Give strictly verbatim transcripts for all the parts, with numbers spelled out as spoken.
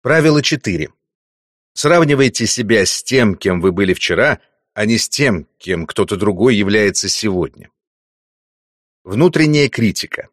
Правило четыре. Сравнивайте себя с тем, кем вы были вчера, а не с тем, кем кто-то другой является сегодня. Внутренняя критика.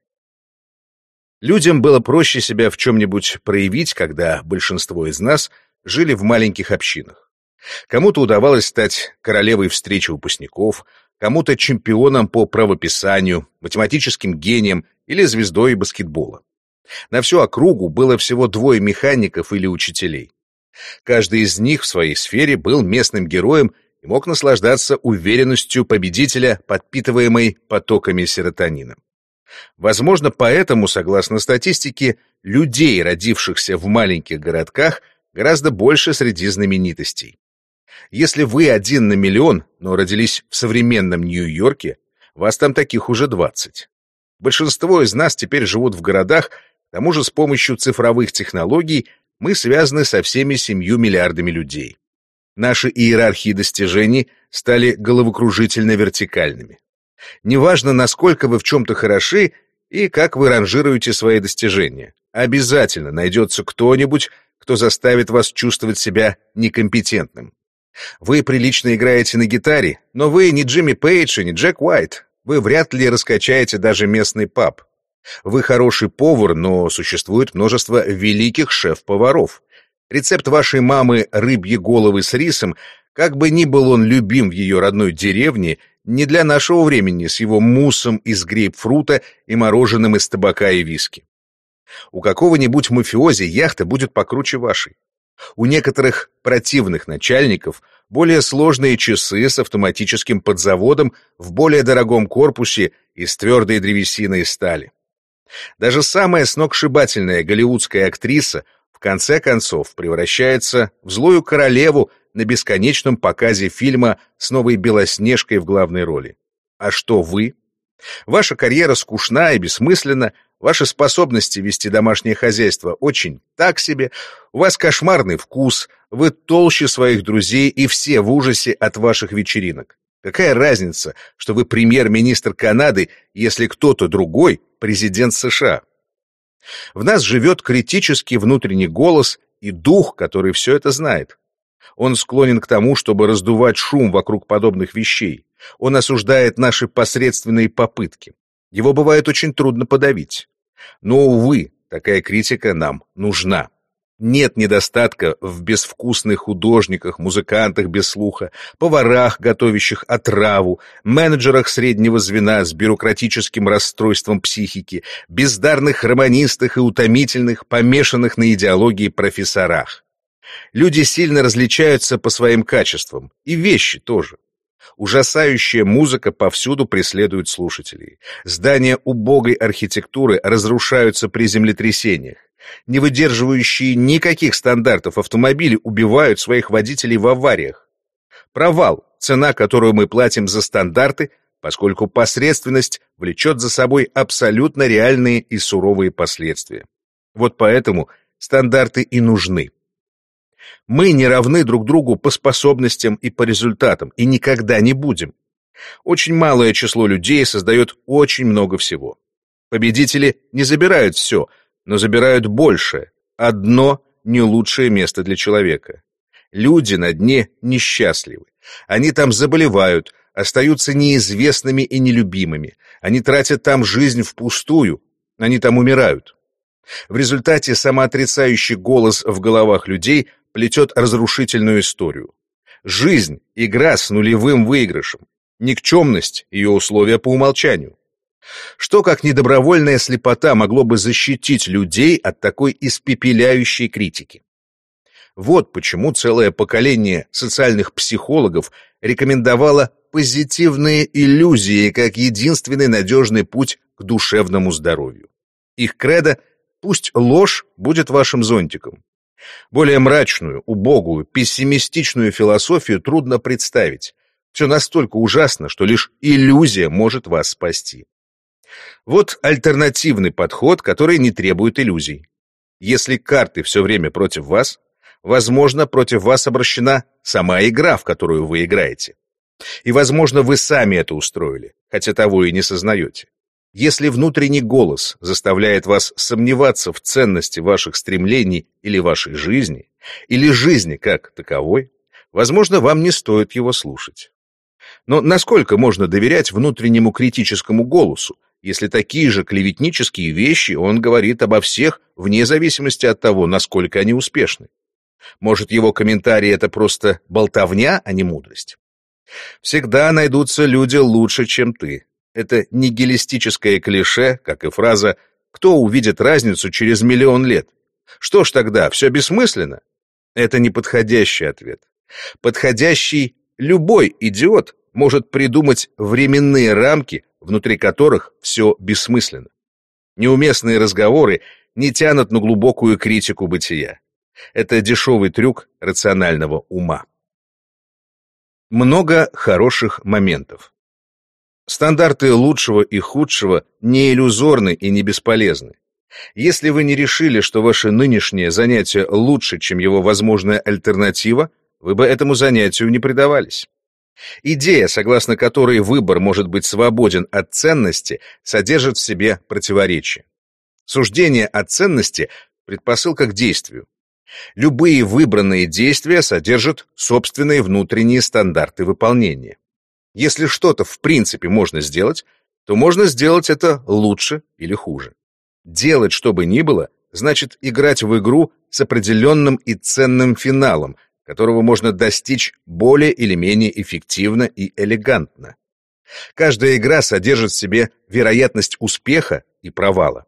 Людям было проще себя в чем-нибудь проявить, когда большинство из нас жили в маленьких общинах. Кому-то удавалось стать королевой встречи выпускников, кому-то чемпионом по правописанию, математическим гением или звездой баскетбола. На всю округу было всего двое механиков или учителей. Каждый из них в своей сфере был местным героем и мог наслаждаться уверенностью победителя, подпитываемой потоками серотонина. Возможно, поэтому, согласно статистике, людей, родившихся в маленьких городках, гораздо больше среди знаменитостей. Если вы один на миллион, но родились в современном Нью-Йорке, вас там таких уже двадцать. Большинство из нас теперь живут в городах, к тому же с помощью цифровых технологий мы связаны со всеми семью миллиардами людей. Наши иерархии достижений стали головокружительно вертикальными. Неважно, насколько вы в чем-то хороши и как вы ранжируете свои достижения, обязательно найдется кто-нибудь, кто заставит вас чувствовать себя некомпетентным. Вы прилично играете на гитаре, но вы не Джимми Пейдж и не Джек Уайт. Вы вряд ли раскачаете даже местный паб. Вы хороший повар, но существует множество великих шеф-поваров. Рецепт вашей мамы рыбьи головы с рисом, как бы ни был он любим в ее родной деревне, не для нашего времени с его муссом из грейпфрута и мороженым из табака и виски. У какого-нибудь мафиози яхта будет покруче вашей. У некоторых противных начальников более сложные часы с автоматическим подзаводом в более дорогом корпусе из твердой древесины и стали. Даже самая сногсшибательная голливудская актриса в конце концов превращается в злую королеву на бесконечном показе фильма с новой Белоснежкой в главной роли. А что вы? Ваша карьера скучна и бессмысленна, ваши способности вести домашнее хозяйство очень так себе, у вас кошмарный вкус, вы толще своих друзей и все в ужасе от ваших вечеринок. Какая разница, что вы премьер-министр Канады, если кто-то другой президент США? В нас живет критический внутренний голос и дух, который все это знает. Он склонен к тому, чтобы раздувать шум вокруг подобных вещей. Он осуждает наши посредственные попытки. Его бывает очень трудно подавить. Но, увы, такая критика нам нужна. Нет недостатка в безвкусных художниках, музыкантах без слуха, поварах, готовящих отраву, менеджерах среднего звена с бюрократическим расстройством психики, бездарных романистах и утомительных, помешанных на идеологии профессорах. Люди сильно различаются по своим качествам, и вещи тоже. Ужасающая музыка повсюду преследует слушателей. Здания убогой архитектуры разрушаются при землетрясениях. Не выдерживающие никаких стандартов автомобили убивают своих водителей в авариях. Провал – цена, которую мы платим за стандарты, поскольку посредственность влечет за собой абсолютно реальные и суровые последствия. Вот поэтому стандарты и нужны. Мы не равны друг другу по способностям и по результатам, и никогда не будем. Очень малое число людей создает очень много всего. Победители не забирают все, но забирают большее. Одно не лучшее место для человека. Люди на дне несчастливы. Они там заболевают, остаются неизвестными и нелюбимыми. Они тратят там жизнь впустую, они там умирают. В результате самоотрицающий голос в головах людей плетет разрушительную историю. Жизнь — игра с нулевым выигрышем. Никчемность — ее условия по умолчанию. Что, как недобровольная слепота, могло бы защитить людей от такой испепеляющей критики? Вот почему целое поколение социальных психологов рекомендовало позитивные иллюзии как единственный надежный путь к душевному здоровью. Их кредо — пусть ложь будет вашим зонтиком. Более мрачную, убогую, пессимистичную философию трудно представить. Все настолько ужасно, что лишь иллюзия может вас спасти. Вот альтернативный подход, который не требует иллюзий. Если карты все время против вас, возможно, против вас обращена сама игра, в которую вы играете. И, возможно, вы сами это устроили, хотя того и не сознаете. Если внутренний голос заставляет вас сомневаться в ценности ваших стремлений или вашей жизни, или жизни как таковой, возможно, вам не стоит его слушать. Но насколько можно доверять внутреннему критическому голосу, если такие же клеветнические вещи он говорит обо всех, вне зависимости от того, насколько они успешны? Может, его комментарии — это просто болтовня, а не мудрость? Всегда найдутся люди лучше, чем ты. Это нигилистическое клише, как и фраза «Кто увидит разницу через миллион лет?» Что ж тогда, все бессмысленно? Это неподходящий ответ. Подходящий любой идиот может придумать временные рамки, внутри которых все бессмысленно. Неуместные разговоры не тянут на глубокую критику бытия. Это дешевый трюк рационального ума. Много хороших моментов. Стандарты лучшего и худшего не иллюзорны и не бесполезны. Если вы не решили, что ваше нынешнее занятие лучше, чем его возможная альтернатива, вы бы этому занятию не предавались. Идея, согласно которой выбор может быть свободен от ценности, содержит в себе противоречие. Суждение о ценности – предпосылка к действию. Любые выбранные действия содержат собственные внутренние стандарты выполнения. Если что-то в принципе можно сделать, то можно сделать это лучше или хуже. Делать что бы ни было значит играть в игру с определенным и ценным финалом, которого можно достичь более или менее эффективно и элегантно. Каждая игра содержит в себе вероятность успеха и провала.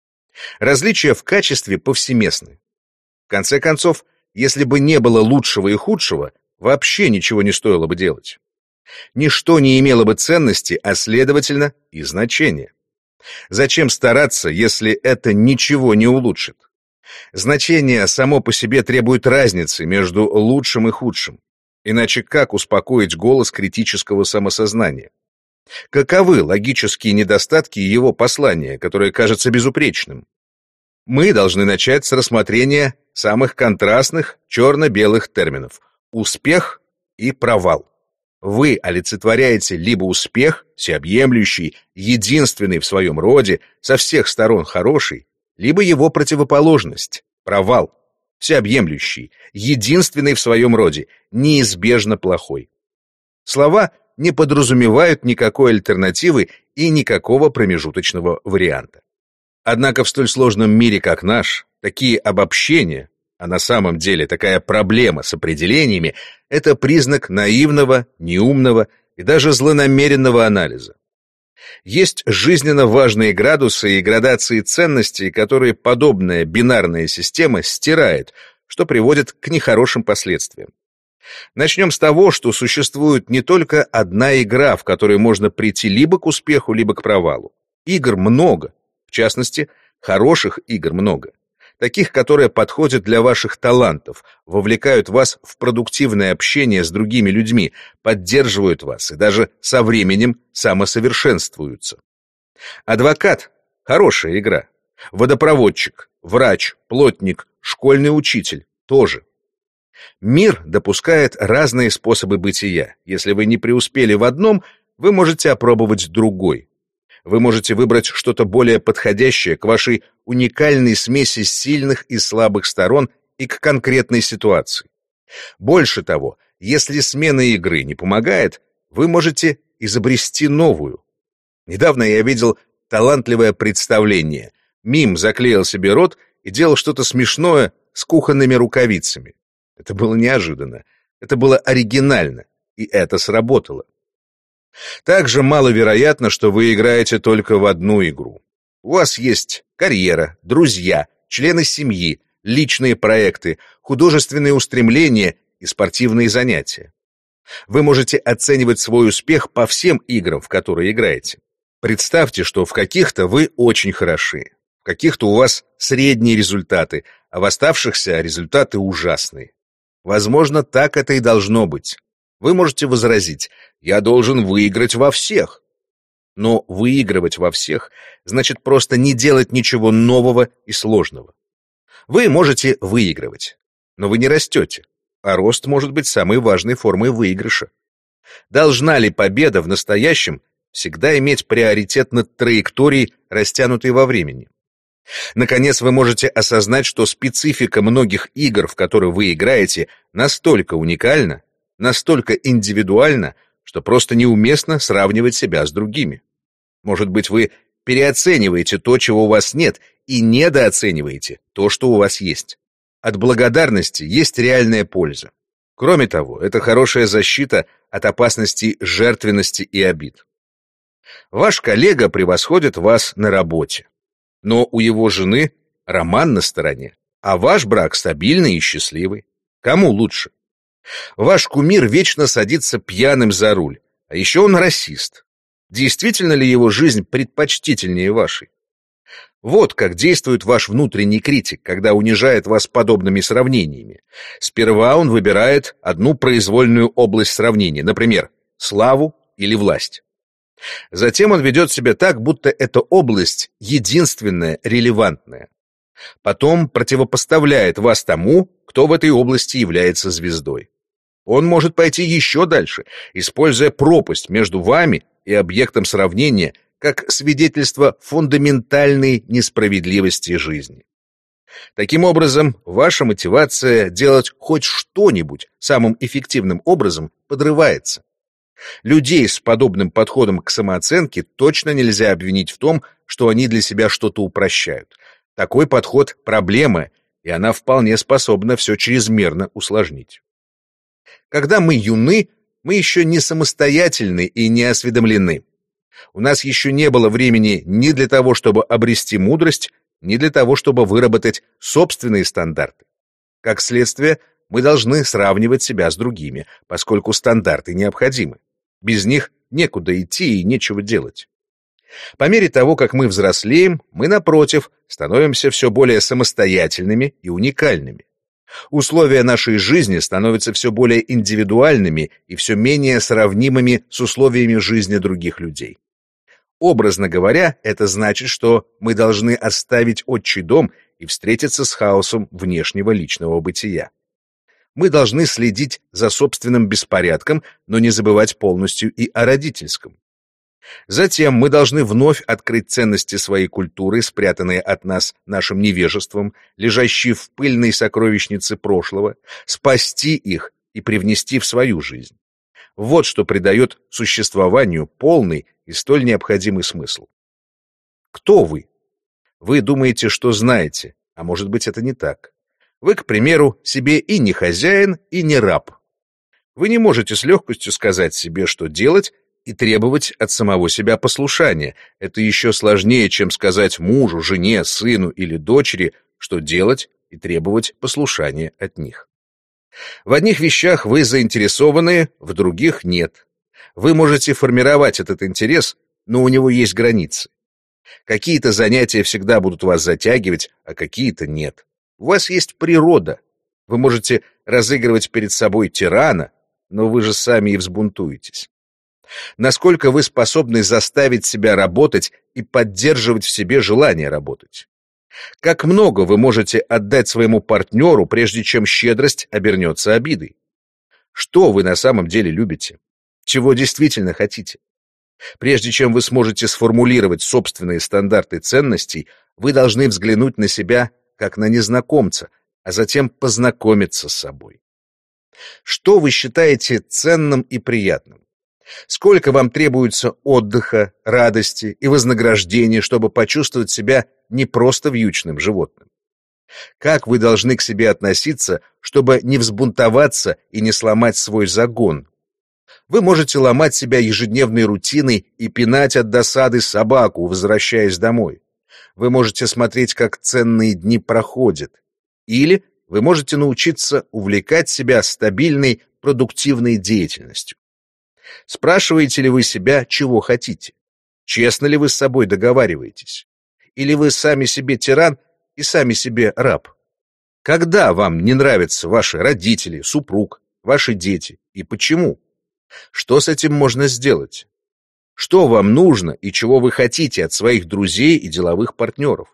Различия в качестве повсеместны. В конце концов, если бы не было лучшего и худшего, вообще ничего не стоило бы делать. Ничто не имело бы ценности, а следовательно и значения. Зачем стараться, если это ничего не улучшит? Значение само по себе требует разницы между лучшим и худшим. Иначе как успокоить голос критического самосознания? Каковы логические недостатки его послания, которое кажется безупречным? Мы должны начать с рассмотрения самых контрастных черно-белых терминов – успех и провал. Вы олицетворяете либо успех, всеобъемлющий, единственный в своем роде, со всех сторон хороший, либо его противоположность – провал, всеобъемлющий, единственный в своем роде, неизбежно плохой. Слова не подразумевают никакой альтернативы и никакого промежуточного варианта. Однако в столь сложном мире, как наш, такие обобщения, а на самом деле такая проблема с определениями, это признак наивного, неумного и даже злонамеренного анализа. Есть жизненно важные градусы и градации ценностей, которые подобная бинарная система стирает, что приводит к нехорошим последствиям. Начнем с того, что существует не только одна игра, в которой можно прийти либо к успеху, либо к провалу. Игр много, в частности, хороших игр много. Таких, которые подходят для ваших талантов, вовлекают вас в продуктивное общение с другими людьми, поддерживают вас и даже со временем самосовершенствуются. Адвокат – хорошая игра. Водопроводчик, врач, плотник, школьный учитель – тоже. Мир допускает разные способы бытия. Если вы не преуспели в одном, вы можете опробовать другой. Вы можете выбрать что-то более подходящее к вашей уникальной смеси сильных и слабых сторон и к конкретной ситуации. Больше того, если смена игры не помогает, вы можете изобрести новую. Недавно я видел талантливое представление. Мим заклеил себе рот и делал что-то смешное с кухонными рукавицами. Это было неожиданно, это было оригинально, и это сработало. Также маловероятно, что вы играете только в одну игру. У вас есть карьера, друзья, члены семьи, личные проекты, художественные устремления и спортивные занятия. Вы можете оценивать свой успех по всем играм, в которые играете. Представьте, что в каких-то вы очень хороши, в каких-то у вас средние результаты, а в оставшихся результаты ужасные. Возможно, так это и должно быть. Вы можете возразить: «Я должен выиграть во всех». Но выигрывать во всех значит просто не делать ничего нового и сложного. Вы можете выигрывать, но вы не растете, а рост может быть самой важной формой выигрыша. Должна ли победа в настоящем всегда иметь приоритет над траекторией, растянутой во времени. Наконец, вы можете осознать, что специфика многих игр, в которые вы играете, настолько уникальна, настолько индивидуальна, что просто неуместно сравнивать себя с другими. Может быть, вы переоцениваете то, чего у вас нет, и недооцениваете то, что у вас есть. От благодарности есть реальная польза. Кроме того, это хорошая защита от опасностей жертвенности и обид. Ваш коллега превосходит вас на работе, но у его жены роман на стороне, а ваш брак стабильный и счастливый. Кому лучше? Ваш кумир вечно садится пьяным за руль, а еще он расист. Действительно ли его жизнь предпочтительнее вашей? Вот как действует ваш внутренний критик, когда унижает вас подобными сравнениями. Сперва он выбирает одну произвольную область сравнения, например, славу или власть. Затем он ведет себя так, будто эта область единственная, релевантная. Потом противопоставляет вас тому, кто в этой области является звездой. Он может пойти еще дальше, используя пропасть между вами и объектом сравнения как свидетельство фундаментальной несправедливости жизни. Таким образом, ваша мотивация делать хоть что-нибудь самым эффективным образом подрывается. Людей с подобным подходом к самооценке точно нельзя обвинить в том, что они для себя что-то упрощают. Такой подход – проблема, и она вполне способна все чрезмерно усложнить. Когда мы юны, мы еще не самостоятельны и не осведомлены. У нас еще не было времени ни для того, чтобы обрести мудрость, ни для того, чтобы выработать собственные стандарты. Как следствие, мы должны сравнивать себя с другими, поскольку стандарты необходимы. Без них некуда идти и нечего делать. По мере того, как мы взрослеем, мы, напротив, становимся все более самостоятельными и уникальными. Условия нашей жизни становятся все более индивидуальными и все менее сравнимыми с условиями жизни других людей. Образно говоря, это значит, что мы должны оставить отчий дом и встретиться с хаосом внешнего личного бытия. Мы должны следить за собственным беспорядком, но не забывать полностью и о родительском. Затем мы должны вновь открыть ценности своей культуры, спрятанные от нас нашим невежеством, лежащие в пыльной сокровищнице прошлого, спасти их и привнести в свою жизнь. Вот что придает существованию полный и столь необходимый смысл. Кто вы? Вы думаете, что знаете, а может быть, это не так. Вы, к примеру, себе и не хозяин, и не раб. Вы не можете с легкостью сказать себе, что делать, и требовать от самого себя послушания. Это еще сложнее, чем сказать мужу, жене, сыну или дочери, что делать, и требовать послушания от них. В одних вещах вы заинтересованы, в других нет. Вы можете формировать этот интерес, но у него есть границы. Какие-то занятия всегда будут вас затягивать, а какие-то нет. У вас есть природа. Вы можете разыгрывать перед собой тирана, но вы же сами и взбунтуетесь. Насколько вы способны заставить себя работать и поддерживать в себе желание работать? Как много вы можете отдать своему партнеру, прежде чем щедрость обернется обидой? Что вы на самом деле любите? Чего действительно хотите? Прежде чем вы сможете сформулировать собственные стандарты ценностей, вы должны взглянуть на себя как на незнакомца, а затем познакомиться с собой. Что вы считаете ценным и приятным? Сколько вам требуется отдыха, радости и вознаграждения, чтобы почувствовать себя не просто вьючным животным? Как вы должны к себе относиться, чтобы не взбунтоваться и не сломать свой загон? Вы можете ломать себя ежедневной рутиной и пинать от досады собаку, возвращаясь домой. Вы можете смотреть, как ценные дни проходят. Или вы можете научиться увлекать себя стабильной, продуктивной деятельностью. Спрашиваете ли вы себя, чего хотите? Честно ли вы с собой договариваетесь? Или вы сами себе тиран и сами себе раб? Когда вам не нравятся ваши родители, супруг, ваши дети и почему? Что с этим можно сделать? Что вам нужно и чего вы хотите от своих друзей и деловых партнеров?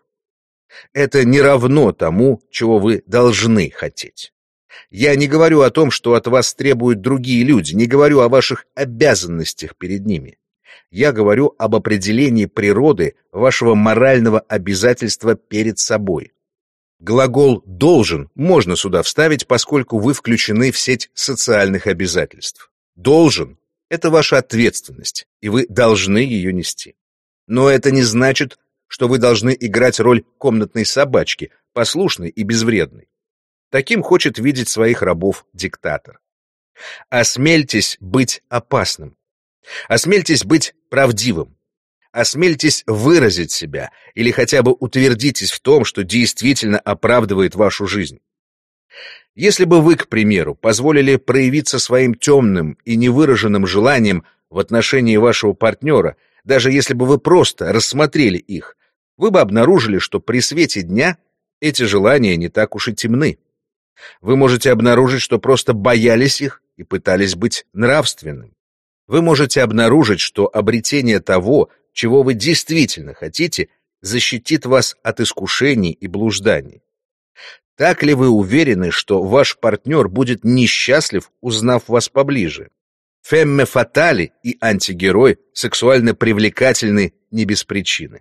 Это не равно тому, чего вы должны хотеть. Я не говорю о том, что от вас требуют другие люди, не говорю о ваших обязанностях перед ними. Я говорю об определении природы вашего морального обязательства перед собой. Глагол «должен» можно сюда вставить, поскольку вы включены в сеть социальных обязательств. «Должен» — это ваша ответственность, и вы должны ее нести. Но это не значит, что вы должны играть роль комнатной собачки, послушной и безвредной. Таким хочет видеть своих рабов диктатор. Осмельтесь быть опасным. Осмельтесь быть правдивым. Осмельтесь выразить себя или хотя бы утвердитесь в том, что действительно оправдывает вашу жизнь. Если бы вы, к примеру, позволили проявиться своим темным и невыраженным желанием в отношении вашего партнера, даже если бы вы просто рассмотрели их, вы бы обнаружили, что при свете дня эти желания не так уж и темны. Вы можете обнаружить, что просто боялись их и пытались быть нравственным. Вы можете обнаружить, что обретение того, чего вы действительно хотите, защитит вас от искушений и блужданий. Так ли вы уверены, что ваш партнер будет несчастлив, узнав вас поближе? Фемме фатали и антигерой сексуально привлекательны не без причины.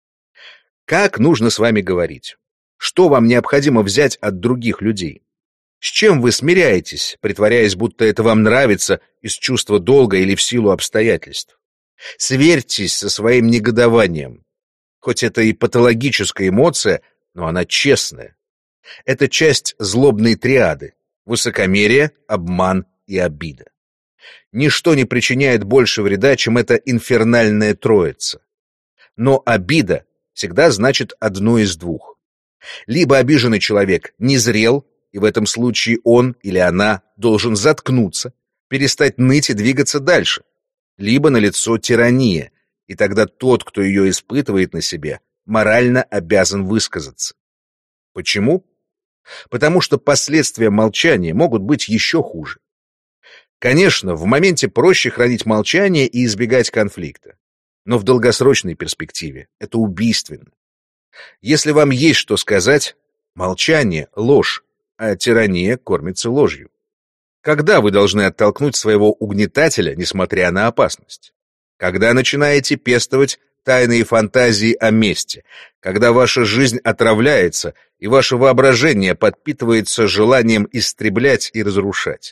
Как нужно с вами говорить? Что вам необходимо взять от других людей? С чем вы смиряетесь, притворяясь, будто это вам нравится из чувства долга или в силу обстоятельств? Сверьтесь со своим негодованием. Хоть это и патологическая эмоция, но она честная. Это часть злобной триады — высокомерие, обман и обида. Ничто не причиняет больше вреда, чем эта инфернальная троица. Но обида всегда значит одно из двух. Либо обиженный человек не зрел, и в этом случае он или она должен заткнуться, перестать ныть и двигаться дальше. Либо налицо тирания, и тогда тот, кто ее испытывает на себе, морально обязан высказаться. Почему? Потому что последствия молчания могут быть еще хуже. Конечно, в моменте проще хранить молчание и избегать конфликта, но в долгосрочной перспективе это убийственно. Если вам есть что сказать, молчание — ложь, а тирания кормится ложью. Когда вы должны оттолкнуть своего угнетателя, несмотря на опасность? Когда начинаете пестовать тайные фантазии о мести, когда ваша жизнь отравляется и ваше воображение подпитывается желанием истреблять и разрушать.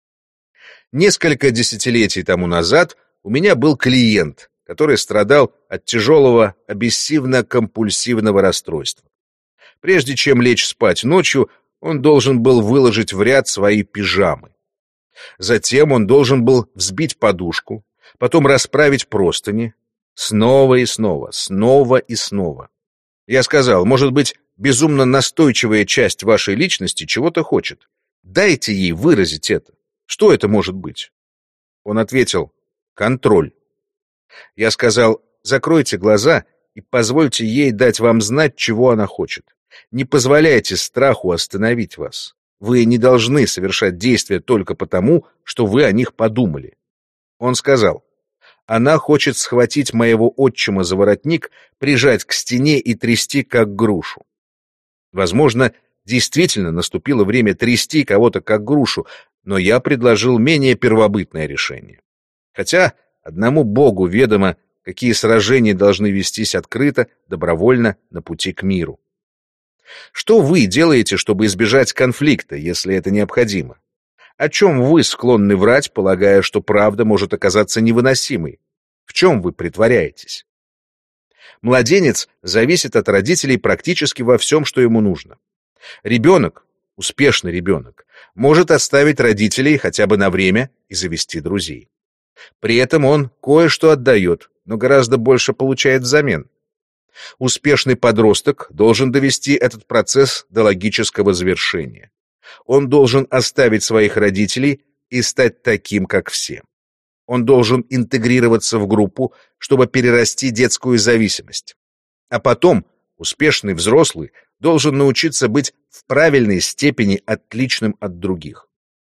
Несколько десятилетий тому назад у меня был клиент, который страдал от тяжелого обессивно-компульсивного расстройства. Прежде чем лечь спать ночью, он должен был выложить в ряд свои пижамы. Затем он должен был взбить подушку, потом расправить простыни, снова и снова, снова и снова. Я сказал, может быть, безумно настойчивая часть вашей личности чего-то хочет. Дайте ей выразить это. Что это может быть? Он ответил, контроль. Я сказал, закройте глаза и позвольте ей дать вам знать, чего она хочет. Не позволяйте страху остановить вас. Вы не должны совершать действия только потому, что вы о них подумали. Он сказал, она хочет схватить моего отчима за воротник, прижать к стене и трясти, как грушу. Возможно, действительно наступило время трясти кого-то, как грушу, но я предложил менее первобытное решение. Хотя одному Богу ведомо, какие сражения должны вестись открыто, добровольно, на пути к миру. Что вы делаете, чтобы избежать конфликта, если это необходимо? О чем вы склонны врать, полагая, что правда может оказаться невыносимой? В чем вы притворяетесь? Младенец зависит от родителей практически во всем, что ему нужно. Ребенок, успешный ребенок, может оставить родителей хотя бы на время и завести друзей. При этом он кое-что отдает, но гораздо больше получает взамен. Успешный подросток должен довести этот процесс до логического завершения. Он должен оставить своих родителей и стать таким, как все. Он должен интегрироваться в группу, чтобы перерасти детскую зависимость. А потом успешный взрослый должен научиться быть в правильной степени отличным от других.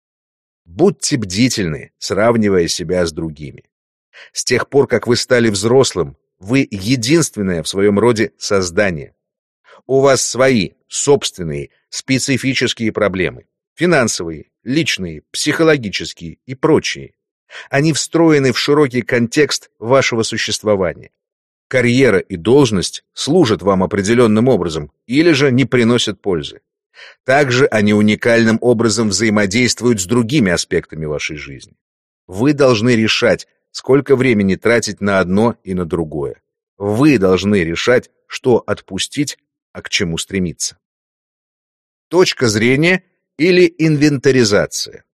Будьте бдительны, сравнивая себя с другими. С тех пор, как вы стали взрослым, вы единственное в своем роде создание. У вас свои, собственные, специфические проблемы. Финансовые, личные, психологические и прочие. Они встроены в широкий контекст вашего существования. Карьера и должность служат вам определенным образом или же не приносят пользы. Также они уникальным образом взаимодействуют с другими аспектами вашей жизни. Вы должны решать, сколько времени тратить на одно и на другое. Вы должны решать, что отпустить, а к чему стремиться. Точка зрения или инвентаризация.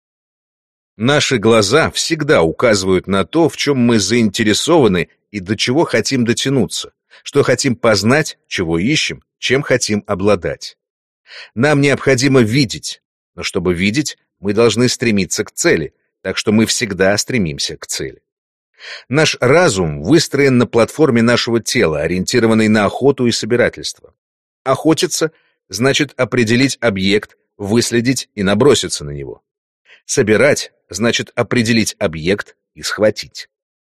Наши глаза всегда указывают на то, в чем мы заинтересованы и до чего хотим дотянуться, что хотим познать, чего ищем, чем хотим обладать. Нам необходимо видеть, но чтобы видеть, мы должны стремиться к цели, так что мы всегда стремимся к цели. Наш разум выстроен на платформе нашего тела, ориентированной на охоту и собирательство. Охотиться значит определить объект, выследить и наброситься на него. Собирать значит определить объект и схватить.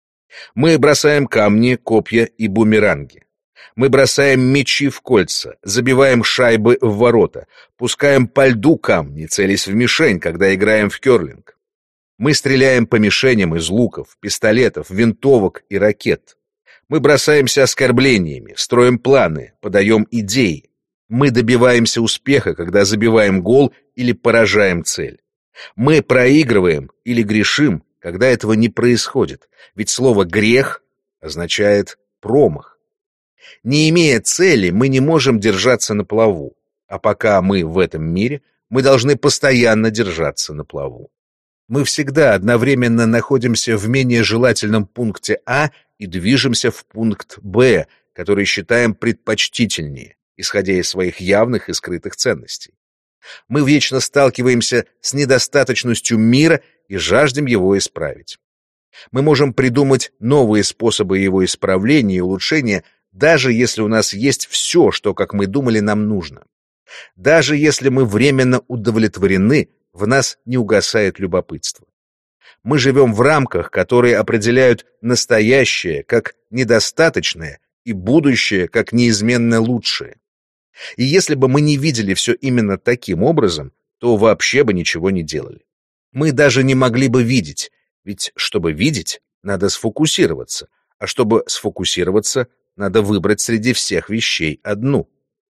Мы бросаем камни, копья и бумеранги. Мы бросаем мячи в кольца, забиваем шайбы в ворота, пускаем по льду камни, целясь в мишень, когда играем в керлинг. Мы стреляем по мишеням из луков, пистолетов, винтовок и ракет. Мы бросаемся оскорблениями, строим планы, подаем идеи. Мы добиваемся успеха, когда забиваем гол или поражаем цель. Мы проигрываем или грешим, когда этого не происходит, ведь слово «грех» означает «промах». Не имея цели, мы не можем держаться на плаву, а пока мы в этом мире, мы должны постоянно держаться на плаву. Мы всегда одновременно находимся в менее желательном пункте А и движемся в пункт Б, который считаем предпочтительнее, исходя из своих явных и скрытых ценностей. Мы вечно сталкиваемся с недостаточностью мира и жаждем его исправить. Мы можем придумать новые способы его исправления и улучшения, даже если у нас есть все, что, как мы думали, нам нужно. Даже если мы временно удовлетворены, в нас не угасает любопытство. Мы живем в рамках, которые определяют настоящее как недостаточное и будущее как неизменно лучшее. И если бы мы не видели все именно таким образом, то вообще бы ничего не делали. Мы даже не могли бы видеть, ведь чтобы видеть, надо сфокусироваться, а чтобы сфокусироваться, надо выбрать среди всех вещей одну.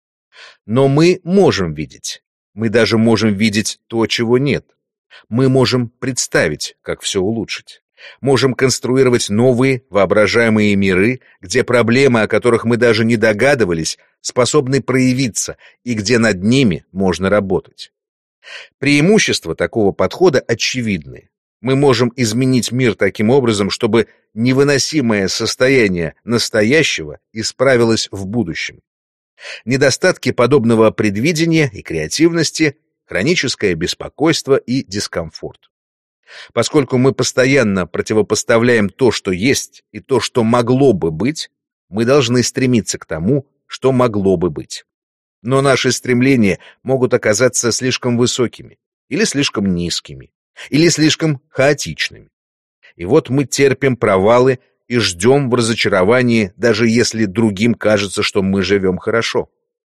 Но мы можем видеть. Мы даже можем видеть то, чего нет. Мы можем представить, как все улучшить. Можем конструировать новые воображаемые миры, где проблемы, о которых мы даже не догадывались, способны проявиться и где над ними можно работать. Преимущества такого подхода очевидны. Мы можем изменить мир таким образом, чтобы невыносимое состояние настоящего исправилось в будущем. Недостатки подобного предвидения и креативности — хроническое беспокойство и дискомфорт. Поскольку мы постоянно противопоставляем то, что есть, и то, что могло бы быть, мы должны стремиться к тому, что могло бы быть. Но наши стремления могут оказаться слишком высокими, или слишком низкими, или слишком хаотичными. И вот мы терпим провалы и ждем в разочаровании, даже если другим кажется, что мы живем хорошо.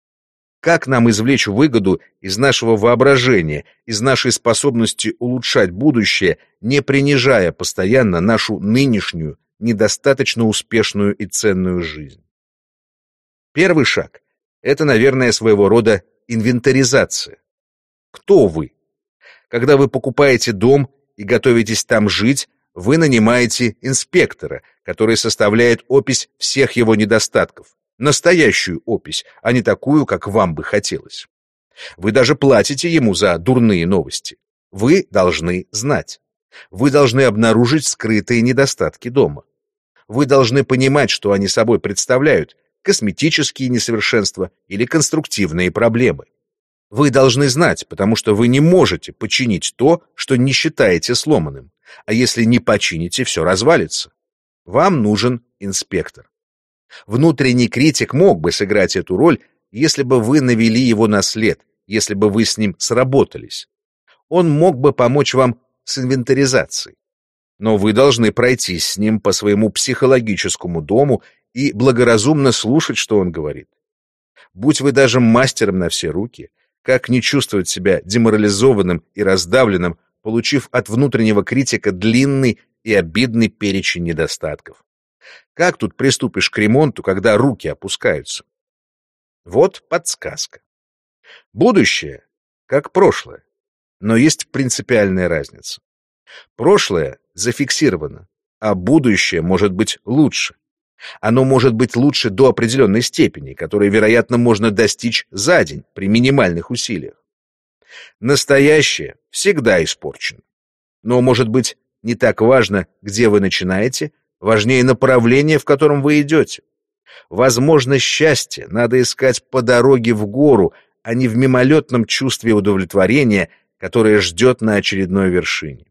Как нам извлечь выгоду из нашего воображения, из нашей способности улучшать будущее, не принижая постоянно нашу нынешнюю, недостаточно успешную и ценную жизнь? Первый шаг — это, наверное, своего рода инвентаризация. Кто вы? Когда вы покупаете дом и готовитесь там жить, вы нанимаете инспектора, который составляет опись всех его недостатков. Настоящую опись, а не такую, как вам бы хотелось. Вы даже платите ему за дурные новости. Вы должны знать. Вы должны обнаружить скрытые недостатки дома. Вы должны понимать, что они собой представляют, косметические несовершенства или конструктивные проблемы. Вы должны знать, потому что вы не можете починить то, что не считаете сломанным, а если не почините, все развалится. Вам нужен инспектор. Внутренний критик мог бы сыграть эту роль, если бы вы навели его на след, если бы вы с ним сработались. Он мог бы помочь вам с инвентаризацией. Но вы должны пройтись с ним по своему психологическому дому и благоразумно слушать, что он говорит. Будь вы даже мастером на все руки, как не чувствовать себя деморализованным и раздавленным, получив от внутреннего критика длинный и обидный перечень недостатков. Как тут приступишь к ремонту, когда руки опускаются? Вот подсказка. Будущее как прошлое, но есть принципиальная разница. Прошлое зафиксировано, а будущее может быть лучше. Оно может быть лучше до определенной степени, которой, вероятно, можно достичь за день при минимальных усилиях. Настоящее всегда испорчено. Но, может быть, не так важно, где вы начинаете, важнее направление, в котором вы идете. Возможно, счастье надо искать по дороге в гору, а не в мимолетном чувстве удовлетворения, которое ждет на очередной вершине.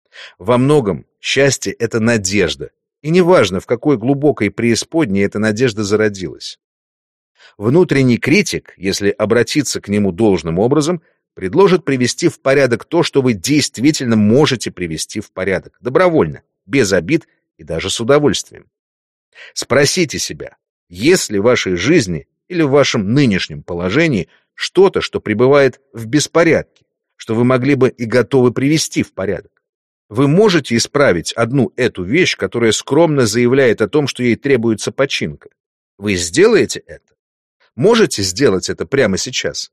Во многом счастье — это надежда, и неважно, в какой глубокой преисподней эта надежда зародилась. Внутренний критик, если обратиться к нему должным образом, предложит привести в порядок то, что вы действительно можете привести в порядок, добровольно, без обид и даже с удовольствием. Спросите себя, есть ли в вашей жизни или в вашем нынешнем положении что-то, что пребывает в беспорядке, что вы могли бы и готовы привести в порядок? Вы можете исправить одну эту вещь, которая скромно заявляет о том, что ей требуется починка. Вы сделаете это? Можете сделать это прямо сейчас?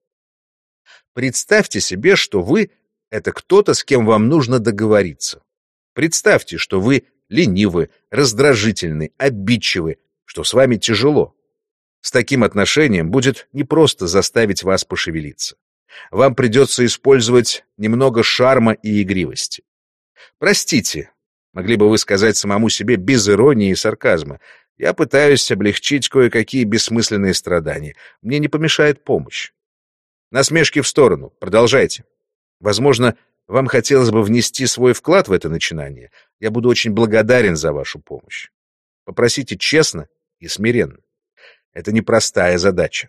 Представьте себе, что вы — это кто-то, с кем вам нужно договориться. Представьте, что вы ленивы, раздражительны, обидчивы, что с вами тяжело. С таким отношением будет непросто заставить вас пошевелиться. Вам придется использовать немного шарма и игривости. Простите, могли бы вы сказать самому себе без иронии и сарказма, я пытаюсь облегчить кое-какие бессмысленные страдания. Мне не помешает помощь. Насмешки в сторону, продолжайте. Возможно, вам хотелось бы внести свой вклад в это начинание. Я буду очень благодарен за вашу помощь. Попросите честно и смиренно. Это непростая задача.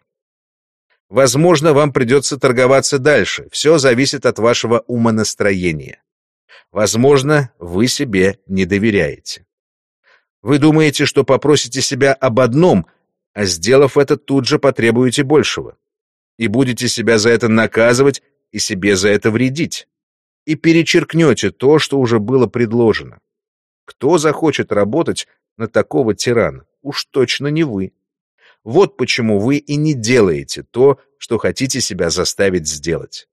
Возможно, вам придется торговаться дальше. Все зависит от вашего умонастроения. Возможно, вы себе не доверяете. Вы думаете, что попросите себя об одном, а сделав это, тут же потребуете большего. И будете себя за это наказывать и себе за это вредить. И перечеркнете то, что уже было предложено. Кто захочет работать на такого тирана? Уж точно не вы. Вот почему вы и не делаете то, что хотите себя заставить сделать.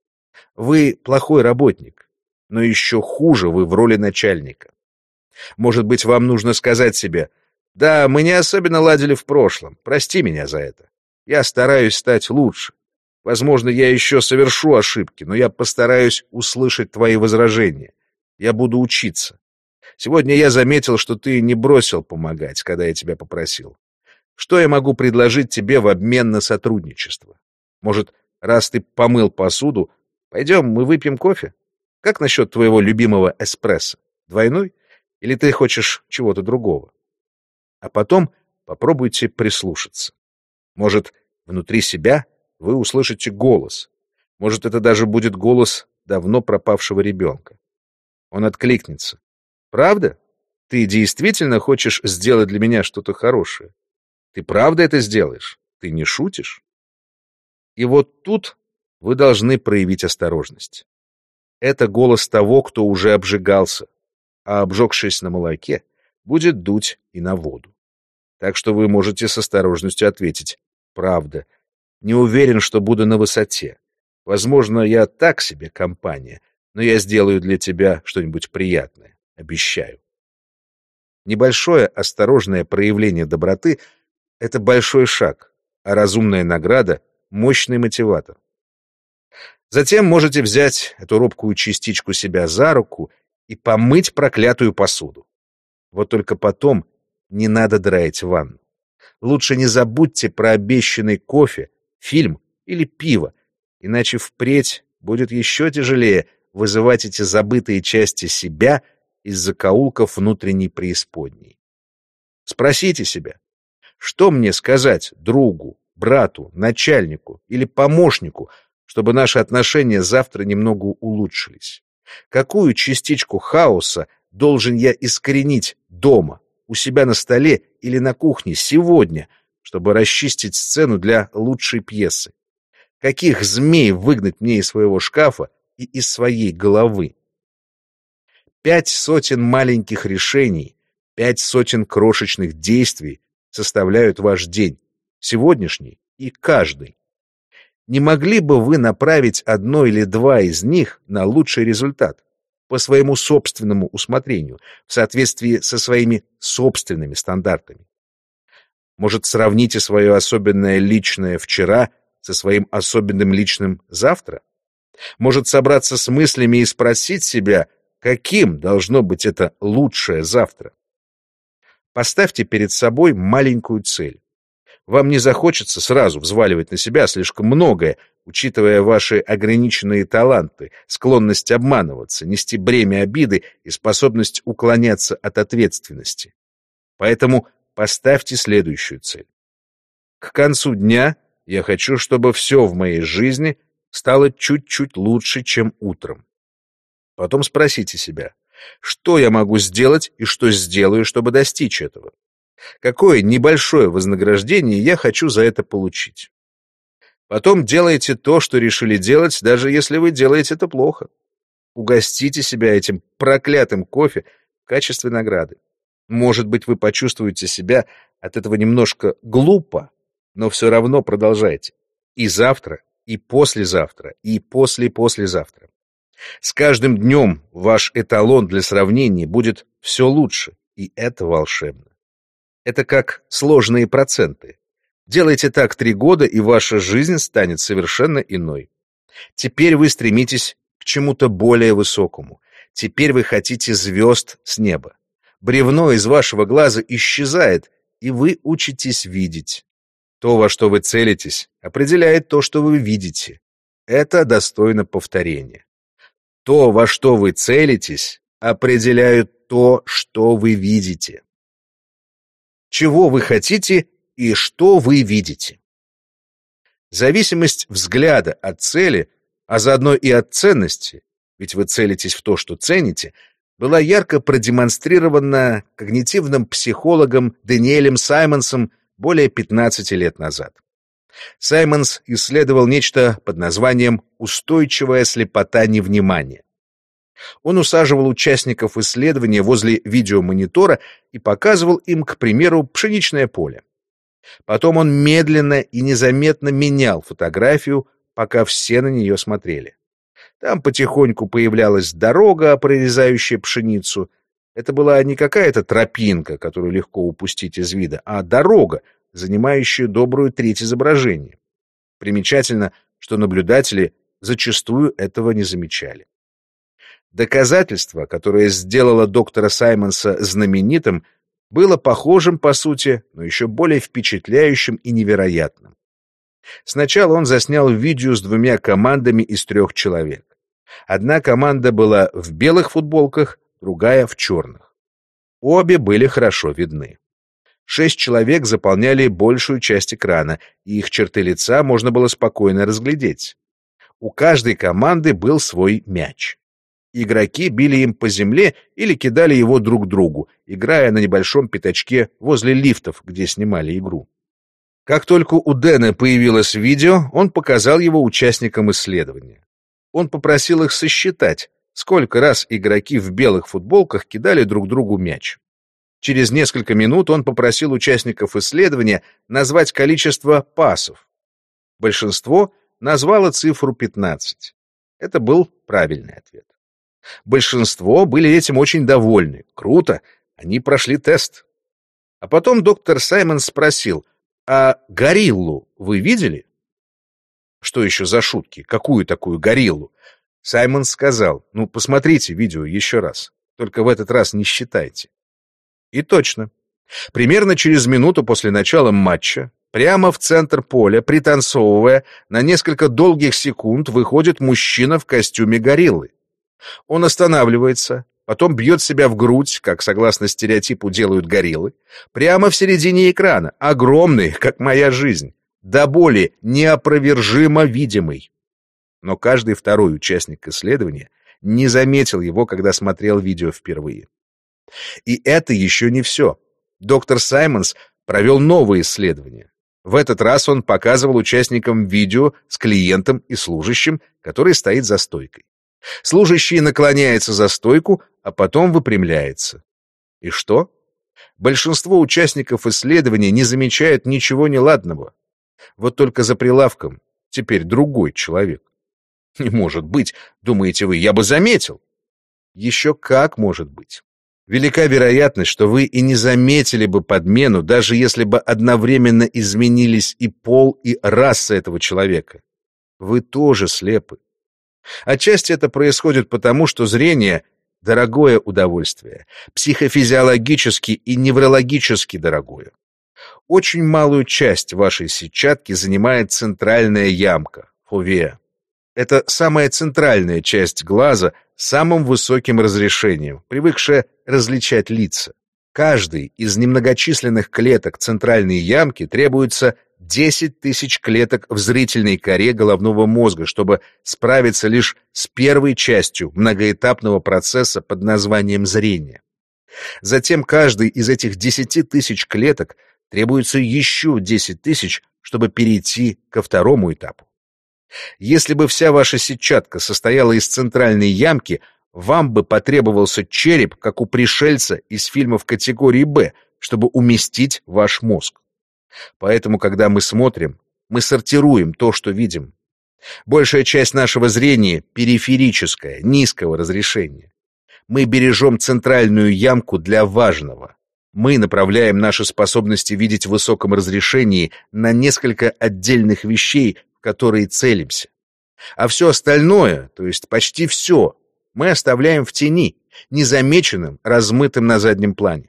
Вы плохой работник, но еще хуже вы в роли начальника. Может быть, вам нужно сказать себе: «Да, мы не особенно ладили в прошлом, прости меня за это. Я стараюсь стать лучше. Возможно, я еще совершу ошибки, но я постараюсь услышать твои возражения. Я буду учиться. Сегодня я заметил, что ты не бросил помогать, когда я тебя попросил. Что я могу предложить тебе в обмен на сотрудничество? Может, раз ты помыл посуду, пойдем мы выпьем кофе? Как насчет твоего любимого эспрессо? Двойной? Или ты хочешь чего-то другого?» А потом попробуйте прислушаться. Может, внутри себя вы услышите голос. Может, это даже будет голос давно пропавшего ребенка. Он откликнется. «Правда? Ты действительно хочешь сделать для меня что-то хорошее? Ты правда это сделаешь? Ты не шутишь?» И вот тут вы должны проявить осторожность. Это голос того, кто уже обжигался, а обжегшись на молоке, будет дуть и на воду. Так что вы можете с осторожностью ответить: «Правда. Не уверен, что буду на высоте. Возможно, я так себе компания, но я сделаю для тебя что-нибудь приятное. Обещаю». Небольшое осторожное проявление доброты — это большой шаг, а разумная награда — мощный мотиватор. Затем можете взять эту робкую частичку себя за руку и помыть проклятую посуду. Вот только потом не надо драить ванну. Лучше не забудьте про обещанный кофе, фильм или пиво, иначе впредь будет еще тяжелее вызывать эти забытые части себя из закоулков внутренней преисподней. Спросите себя, что мне сказать другу, брату, начальнику или помощнику, чтобы наши отношения завтра немного улучшились? Какую частичку хаоса должен я искоренить дома, у себя на столе или на кухне сегодня, чтобы расчистить сцену для лучшей пьесы? Каких змей выгнать мне из своего шкафа и из своей головы? Пять сотен маленьких решений, пять сотен крошечных действий составляют ваш день, сегодняшний и каждый. Не могли бы вы направить одно или два из них на лучший результат, по своему собственному усмотрению, в соответствии со своими собственными стандартами? Может, сравните свое особенное личное вчера со своим особенным личным завтра? Может, собраться с мыслями и спросить себя, каким должно быть это лучшее завтра? Поставьте перед собой маленькую цель. Вам не захочется сразу взваливать на себя слишком многое, учитывая ваши ограниченные таланты, склонность обманываться, нести бремя обиды и способность уклоняться от ответственности. Поэтому поставьте следующую цель. К концу дня я хочу, чтобы все в моей жизни стало чуть-чуть лучше, чем утром. Потом спросите себя, что я могу сделать и что сделаю, чтобы достичь этого? Какое небольшое вознаграждение я хочу за это получить? Потом делайте то, что решили делать, даже если вы делаете это плохо. Угостите себя этим проклятым кофе в качестве награды. Может быть, вы почувствуете себя от этого немножко глупо, но все равно продолжайте. И завтра, и послезавтра, и после-послезавтра. С каждым днем ваш эталон для сравнения будет все лучше, и это волшебно. Это как сложные проценты. Делайте так три года, и ваша жизнь станет совершенно иной. Теперь вы стремитесь к чему-то более высокому. Теперь вы хотите звезд с неба. Бревно из вашего глаза исчезает, и вы учитесь видеть. То, во что вы целитесь, определяет то, что вы видите. Это достойно повторения. То, во что вы целитесь, определяет то, что вы видите. Чего вы хотите и что вы видите? Зависимость взгляда от цели, а заодно и от ценности, ведь вы целитесь в то, что цените, была ярко продемонстрирована когнитивным психологом Дэниэлем Саймонсом более пятнадцати лет назад. Саймонс исследовал нечто под названием «устойчивая слепота невнимания». Он усаживал участников исследования возле видеомонитора и показывал им, к примеру, пшеничное поле. Потом он медленно и незаметно менял фотографию, пока все на нее смотрели. Там потихоньку появлялась дорога, прорезающая пшеницу. Это была не какая-то тропинка, которую легко упустить из вида, а дорога, занимающая добрую треть изображения. Примечательно, что наблюдатели зачастую этого не замечали. Доказательство, которое сделало доктора Саймонса знаменитым, было похожим, по сути, но еще более впечатляющим и невероятным. Сначала он заснял видео с двумя командами из трех человек. Одна команда была в белых футболках, другая в черных. Обе были хорошо видны. Шесть человек заполняли большую часть экрана, и их черты лица можно было спокойно разглядеть. У каждой команды был свой мяч. Игроки били им по земле или кидали его друг другу, играя на небольшом пятачке возле лифтов, где снимали игру. Как только у Дэна появилось видео, он показал его участникам исследования. Он попросил их сосчитать, сколько раз игроки в белых футболках кидали друг другу мяч. Через несколько минут он попросил участников исследования назвать количество пасов. Большинство назвало цифру пятнадцать. Это был правильный ответ. Большинство были этим очень довольны. Круто, они прошли тест. А потом доктор Саймонс спросил, а гориллу вы видели? Что еще за шутки? Какую такую гориллу? Саймонс сказал, ну, посмотрите видео еще раз. Только в этот раз не считайте. И точно. Примерно через минуту после начала матча, прямо в центр поля, пританцовывая, на несколько долгих секунд выходит мужчина в костюме гориллы. Он останавливается, потом бьет себя в грудь, как, согласно стереотипу, делают гориллы, прямо в середине экрана, огромный, как моя жизнь, до боли неопровержимо видимый. Но каждый второй участник исследования не заметил его, когда смотрел видео впервые. И это еще не все. Доктор Саймонс провел новые исследования. В этот раз он показывал участникам видео с клиентом и служащим, который стоит за стойкой. Служащий наклоняется за стойку, а потом выпрямляется. И что? Большинство участников исследования не замечают ничего неладного. Вот только за прилавком теперь другой человек. Не может быть, думаете вы, я бы заметил. Еще как может быть. Велика вероятность, что вы и не заметили бы подмену, даже если бы одновременно изменились и пол, и раса этого человека. Вы тоже слепы. Отчасти это происходит потому, что зрение — дорогое удовольствие, психофизиологически и неврологически дорогое. Очень малую часть вашей сетчатки занимает центральная ямка — фовея. Это самая центральная часть глаза с самым высоким разрешением, привыкшая различать лица. Каждой из немногочисленных клеток центральной ямки требуется десять тысяч клеток в зрительной коре головного мозга, чтобы справиться лишь с первой частью многоэтапного процесса под названием зрение. Затем каждой из этих десяти тысяч клеток требуется еще десять тысяч, чтобы перейти ко второму этапу. Если бы вся ваша сетчатка состояла из центральной ямки, вам бы потребовался череп, как у пришельца из фильмов категории «Б», чтобы уместить ваш мозг. Поэтому, когда мы смотрим, мы сортируем то, что видим. Большая часть нашего зрения периферическая, низкого разрешения. Мы бережем центральную ямку для важного. Мы направляем наши способности видеть в высоком разрешении на несколько отдельных вещей, в которые целимся. А все остальное, то есть почти все, мы оставляем в тени, незамеченным, размытым на заднем плане.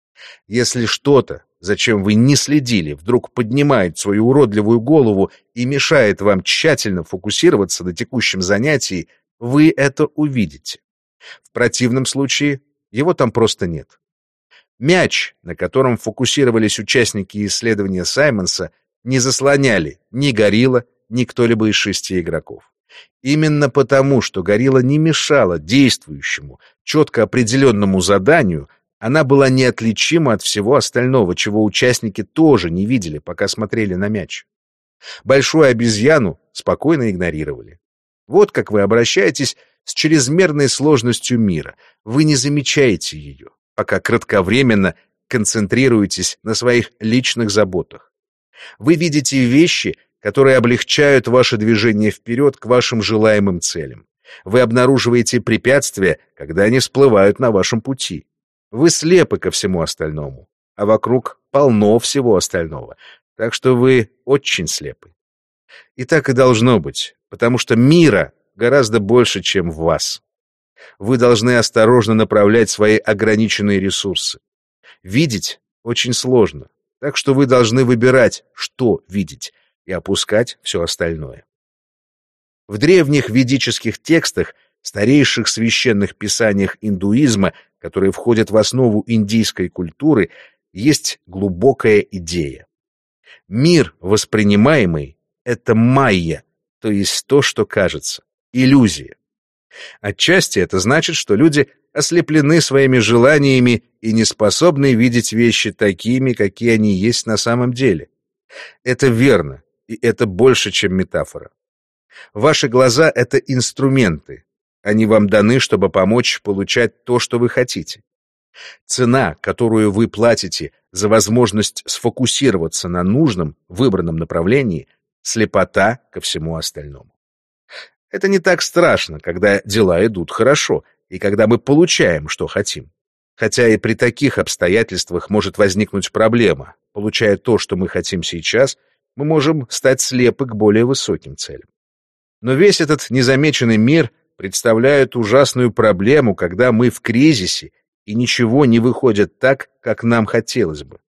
Если что-то, зачем вы не следили, вдруг поднимает свою уродливую голову и мешает вам тщательно фокусироваться на текущем занятии, вы это увидите. В противном случае его там просто нет. Мяч, на котором фокусировались участники исследования Саймонса, не заслоняли ни горилла, ни кто-либо из шести игроков. Именно потому, что горилла не мешала действующему, четко определенному заданию, она была неотличима от всего остального, чего участники тоже не видели, пока смотрели на мяч. Большую обезьяну спокойно игнорировали. Вот как вы обращаетесь с чрезмерной сложностью мира. Вы не замечаете ее, пока кратковременно концентрируетесь на своих личных заботах. Вы видите вещи, которые облегчают ваше движение вперед к вашим желаемым целям. Вы обнаруживаете препятствия, когда они всплывают на вашем пути. Вы слепы ко всему остальному, а вокруг полно всего остального, так что вы очень слепы. И так и должно быть, потому что мира гораздо больше, чем в вас. Вы должны осторожно направлять свои ограниченные ресурсы. Видеть очень сложно, так что вы должны выбирать, что видеть, и опускать все остальное. В древних ведических текстах, старейших священных писаниях индуизма, которые входят в основу индийской культуры, есть глубокая идея. Мир, воспринимаемый, — это майя, то есть то, что кажется, иллюзия. Отчасти это значит, что люди ослеплены своими желаниями и не способны видеть вещи такими, какие они есть на самом деле. Это верно, и это больше, чем метафора. Ваши глаза — это инструменты. Они вам даны, чтобы помочь получать то, что вы хотите. Цена, которую вы платите за возможность сфокусироваться на нужном, выбранном направлении — слепота ко всему остальному. Это не так страшно, когда дела идут хорошо, и когда мы получаем, что хотим. Хотя и при таких обстоятельствах может возникнуть проблема. Получая то, что мы хотим сейчас, мы можем стать слепы к более высоким целям. Но весь этот незамеченный мир представляет ужасную проблему, когда мы в кризисе, и ничего не выходит так, как нам хотелось бы.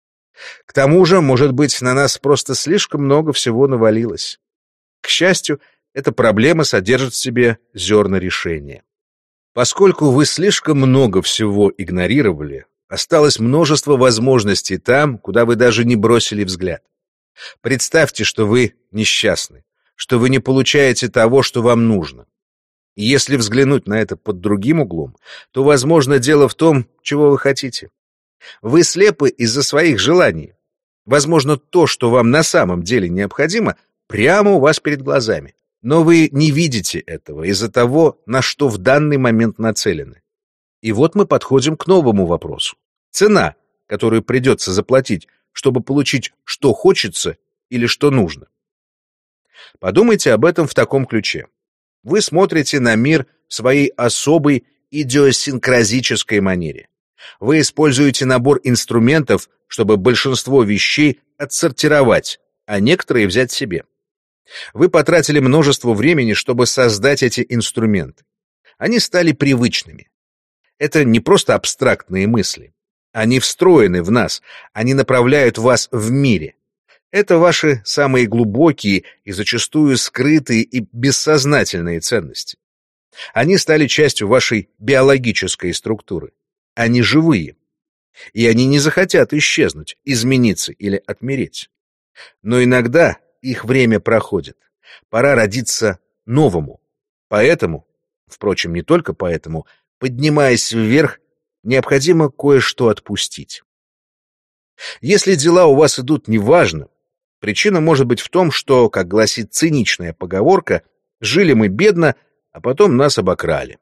К тому же, может быть, на нас просто слишком много всего навалилось. К счастью, эта проблема содержит в себе зерна решения. Поскольку вы слишком много всего игнорировали, осталось множество возможностей там, куда вы даже не бросили взгляд. Представьте, что вы несчастны, что вы не получаете того, что вам нужно. И если взглянуть на это под другим углом, то, возможно, дело в том, чего вы хотите. Вы слепы из-за своих желаний. Возможно, то, что вам на самом деле необходимо, прямо у вас перед глазами. Но вы не видите этого из-за того, на что в данный момент нацелены. И вот мы подходим к новому вопросу. Цена, которую придется заплатить, чтобы получить, что хочется или что нужно. Подумайте об этом в таком ключе. Вы смотрите на мир в своей особой идиосинкразической манере. Вы используете набор инструментов, чтобы большинство вещей отсортировать, а некоторые взять себе. Вы потратили множество времени, чтобы создать эти инструменты. Они стали привычными. Это не просто абстрактные мысли. Они встроены в нас, они направляют вас в мире. Это ваши самые глубокие и зачастую скрытые и бессознательные ценности. Они стали частью вашей биологической структуры. Они живые. И они не захотят исчезнуть, измениться или отмереть. Но иногда их время проходит. Пора родиться новому. Поэтому, впрочем, не только поэтому, поднимаясь вверх, необходимо кое-что отпустить. Если дела у вас идут неважно, причина может быть в том, что, как гласит циничная поговорка, жили мы бедно, а потом нас обокрали.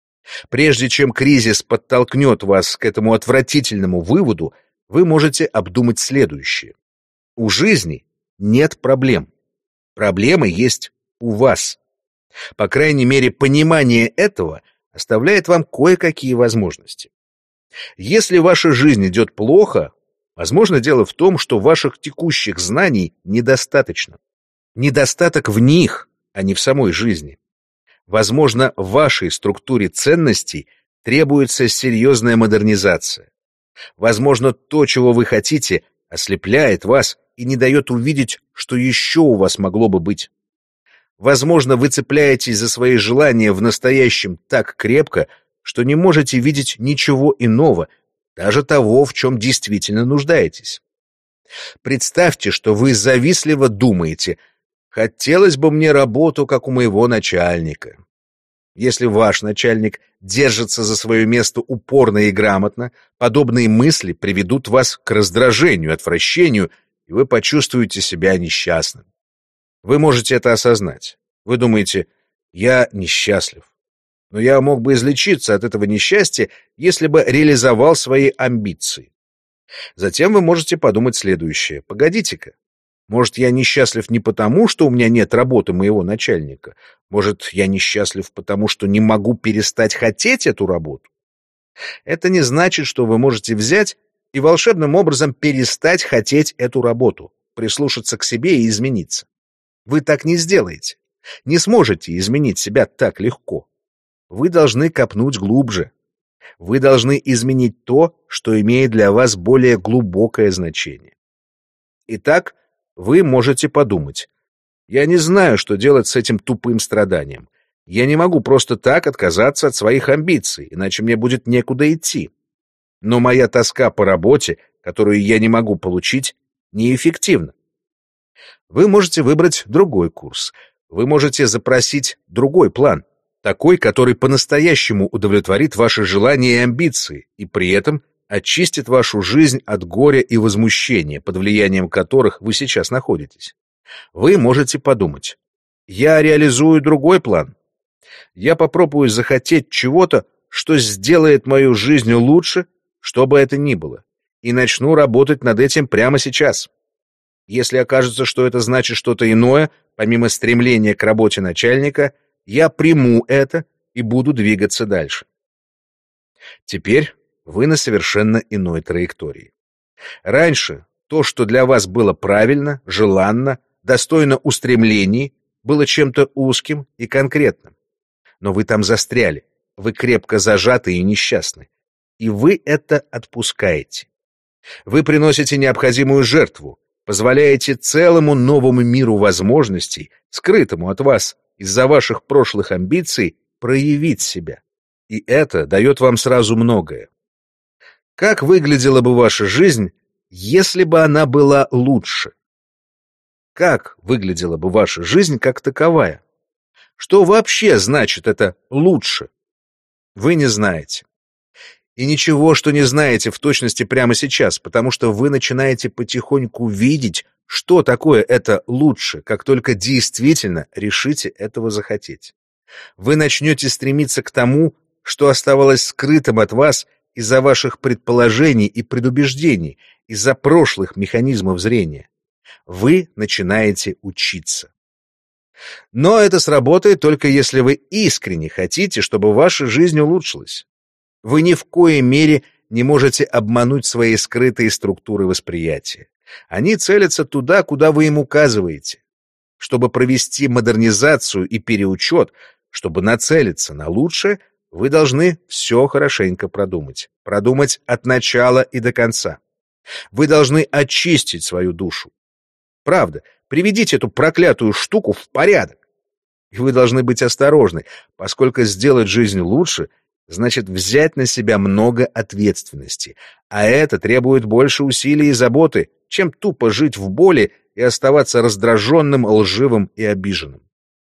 Прежде чем кризис подтолкнет вас к этому отвратительному выводу, вы можете обдумать следующее. У жизни нет проблем. Проблемы есть у вас. По крайней мере, понимание этого оставляет вам кое-какие возможности. Если ваша жизнь идет плохо, возможно, дело в том, что ваших текущих знаний недостаточно. Недостаток в них, а не в самой жизни. Возможно, в вашей структуре ценностей требуется серьезная модернизация. Возможно, то, чего вы хотите, ослепляет вас и не дает увидеть, что еще у вас могло бы быть. Возможно, вы цепляетесь за свои желания в настоящем так крепко, что не можете видеть ничего иного, даже того, в чем действительно нуждаетесь. Представьте, что вы завистливо думаете: «Хотелось бы мне работу, как у моего начальника». Если ваш начальник держится за свое место упорно и грамотно, подобные мысли приведут вас к раздражению, отвращению, и вы почувствуете себя несчастным. Вы можете это осознать. Вы думаете: «Я несчастлив». Но я мог бы излечиться от этого несчастья, если бы реализовал свои амбиции. Затем вы можете подумать следующее. Погодите-ка. Может, я несчастлив не потому, что у меня нет работы моего начальника? Может, я несчастлив потому, что не могу перестать хотеть эту работу? Это не значит, что вы можете взять и волшебным образом перестать хотеть эту работу, прислушаться к себе и измениться. Вы так не сделаете. Не сможете изменить себя так легко. Вы должны копнуть глубже. Вы должны изменить то, что имеет для вас более глубокое значение. Итак, вы можете подумать: «Я не знаю, что делать с этим тупым страданием. Я не могу просто так отказаться от своих амбиций, иначе мне будет некуда идти. Но моя тоска по работе, которую я не могу получить, неэффективна». Вы можете выбрать другой курс. Вы можете запросить другой план, такой, который по-настоящему удовлетворит ваши желания и амбиции, и при этом очистит вашу жизнь от горя и возмущения, под влиянием которых вы сейчас находитесь. Вы можете подумать: «Я реализую другой план. Я попробую захотеть чего-то, что сделает мою жизнь лучше, что бы это ни было, и начну работать над этим прямо сейчас. Если окажется, что это значит что-то иное, помимо стремления к работе начальника, я приму это и буду двигаться дальше». Теперь вы на совершенно иной траектории. Раньше то, что для вас было правильно, желанно, достойно устремлений, было чем-то узким и конкретным. Но вы там застряли, вы крепко зажаты и несчастны. И вы это отпускаете. Вы приносите необходимую жертву, позволяете целому новому миру возможностей, скрытому от вас из-за ваших прошлых амбиций, проявить себя. И это дает вам сразу многое. Как выглядела бы ваша жизнь, если бы она была лучше? Как выглядела бы ваша жизнь как таковая? Что вообще значит это «лучше»? Вы не знаете. И ничего, что не знаете в точности прямо сейчас, потому что вы начинаете потихоньку видеть, Что такое это лучше, как только действительно решите этого захотеть? Вы начнете стремиться к тому, что оставалось скрытым от вас из-за ваших предположений и предубеждений, из-за прошлых механизмов зрения. Вы начинаете учиться. Но это сработает только если вы искренне хотите, чтобы ваша жизнь улучшилась. Вы ни в коей мере не можете обмануть свои скрытые структуры восприятия. Они целятся туда, куда вы им указываете. Чтобы провести модернизацию и переучет, чтобы нацелиться на лучшее, вы должны все хорошенько продумать. Продумать от начала и до конца. Вы должны очистить свою душу. Правда, приведите эту проклятую штуку в порядок. И вы должны быть осторожны, поскольку сделать жизнь лучше значит взять на себя много ответственности, а это требует больше усилий и заботы, чем тупо жить в боли и оставаться раздраженным, лживым и обиженным.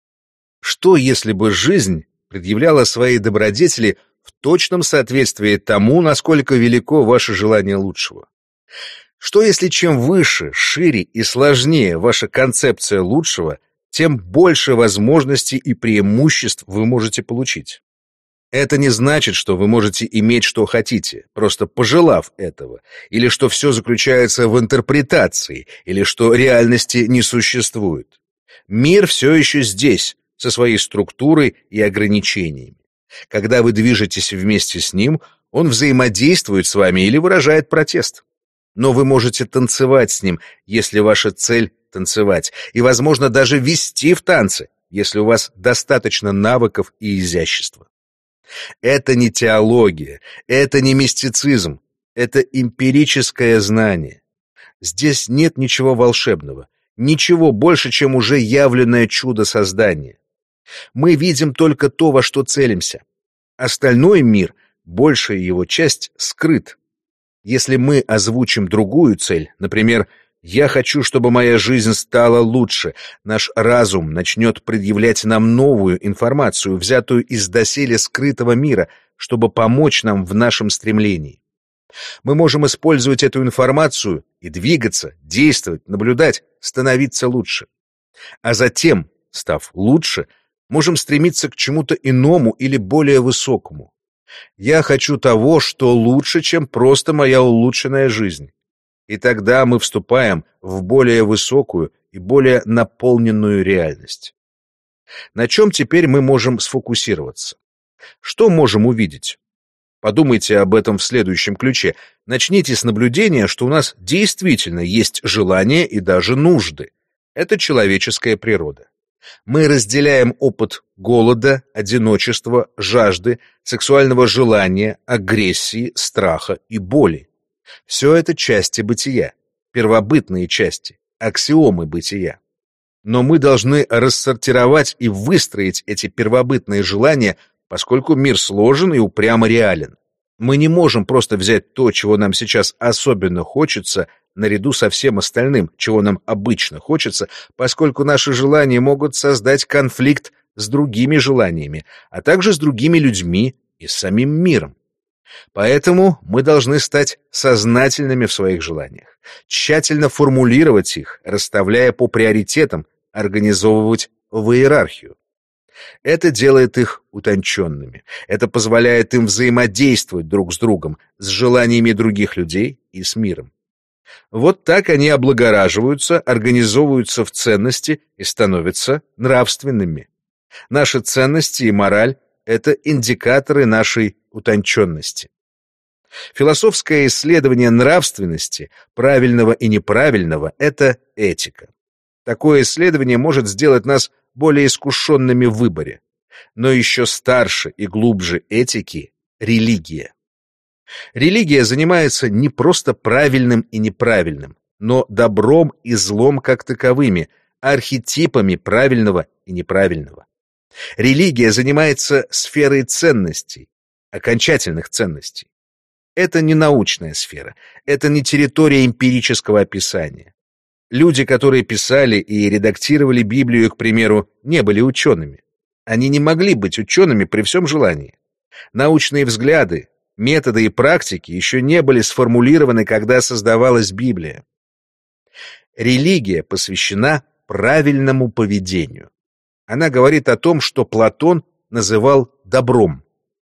Что, если бы жизнь предъявляла свои добродетели в точном соответствии тому, насколько велико ваше желание лучшего? Что, если чем выше, шире и сложнее ваша концепция лучшего, тем больше возможностей и преимуществ вы можете получить? Это не значит, что вы можете иметь, что хотите, просто пожелав этого, или что все заключается в интерпретации, или что реальности не существует. Мир все еще здесь, со своей структурой и ограничениями. Когда вы движетесь вместе с ним, он взаимодействует с вами или выражает протест. Но вы можете танцевать с ним, если ваша цель — танцевать, и, возможно, даже вести в танцы, если у вас достаточно навыков и изящества. Это не теология, это не мистицизм, это эмпирическое знание. Здесь нет ничего волшебного, ничего больше, чем уже явленное чудо создания. Мы видим только то, во что целимся. Остальной мир, большая его часть, скрыт. Если мы озвучим другую цель, например, «Я хочу, чтобы моя жизнь стала лучше», наш разум начнет предъявлять нам новую информацию, взятую из доселе скрытого мира, чтобы помочь нам в нашем стремлении. Мы можем использовать эту информацию и двигаться, действовать, наблюдать, становиться лучше. А затем, став лучше, можем стремиться к чему-то иному или более высокому. Я хочу того, что лучше, чем просто моя улучшенная жизнь. И тогда мы вступаем в более высокую и более наполненную реальность. На чем теперь мы можем сфокусироваться? Что можем увидеть? Подумайте об этом в следующем ключе. Начните с наблюдения, что у нас действительно есть желания и даже нужды. Это человеческая природа. Мы разделяем опыт голода, одиночества, жажды, сексуального желания, агрессии, страха и боли. Все это части бытия, первобытные части, аксиомы бытия. Но мы должны рассортировать и выстроить эти первобытные желания, поскольку мир сложен и упрямо реален. Мы не можем просто взять то, чего нам сейчас особенно хочется, наряду со всем остальным, чего нам обычно хочется, поскольку наши желания могут создать конфликт с другими желаниями, а также с другими людьми и с самим миром. Поэтому мы должны стать сознательными в своих желаниях, тщательно формулировать их, расставляя по приоритетам, организовывать в иерархию. Это делает их утонченными, это позволяет им взаимодействовать друг с другом, с желаниями других людей и с миром. Вот так они облагораживаются, организовываются в ценности и становятся нравственными. Наши ценности и мораль — это индикаторы нашей утонченности. Философское исследование нравственности, правильного и неправильного — это этика. Такое исследование может сделать нас более искушенными в выборе. Но еще старше и глубже этики — религия. Религия занимается не просто правильным и неправильным, но добром и злом как таковыми, архетипами правильного и неправильного. Религия занимается сферой ценностей, окончательных ценностей. Это не научная сфера, это не территория эмпирического описания. Люди, которые писали и редактировали Библию, к примеру, не были учеными. Они не могли быть учеными при всем желании. Научные взгляды, методы и практики еще не были сформулированы, когда создавалась Библия. Религия посвящена правильному поведению. Она говорит о том, что Платон называл добром.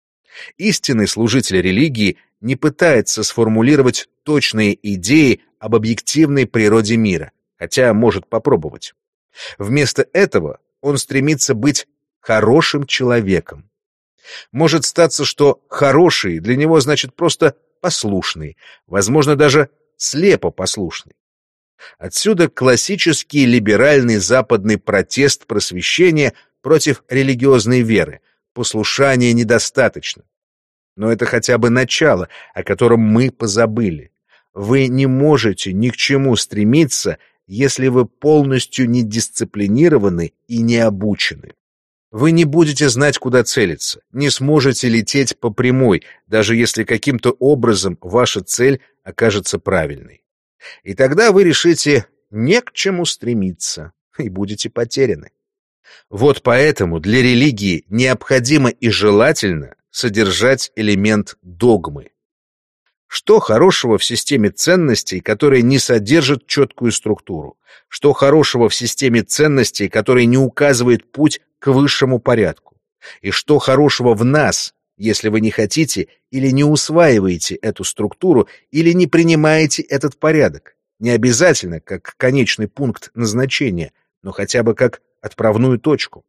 Истинный служитель религии не пытается сформулировать точные идеи об объективной природе мира, хотя может попробовать. Вместо этого он стремится быть хорошим человеком. Может статься, что «хороший» для него значит просто послушный, возможно, даже слепо послушный. Отсюда классический либеральный западный протест просвещения против религиозной веры. Послушания недостаточно. Но это хотя бы начало, о котором мы позабыли. Вы не можете ни к чему стремиться, если вы полностью не дисциплинированы и не обучены. Вы не будете знать, куда целиться, не сможете лететь по прямой, даже если каким-то образом ваша цель окажется правильной. И тогда вы решите не к чему стремиться и будете потеряны. Вот поэтому для религии необходимо и желательно содержать элемент догмы. Что хорошего в системе ценностей, которая не содержит четкую структуру? Что хорошего в системе ценностей, которая не указывает путь к высшему порядку? И что хорошего в нас, если вы не хотите или не усваиваете эту структуру, или не принимаете этот порядок? Не обязательно как конечный пункт назначения, но хотя бы как отправную точку.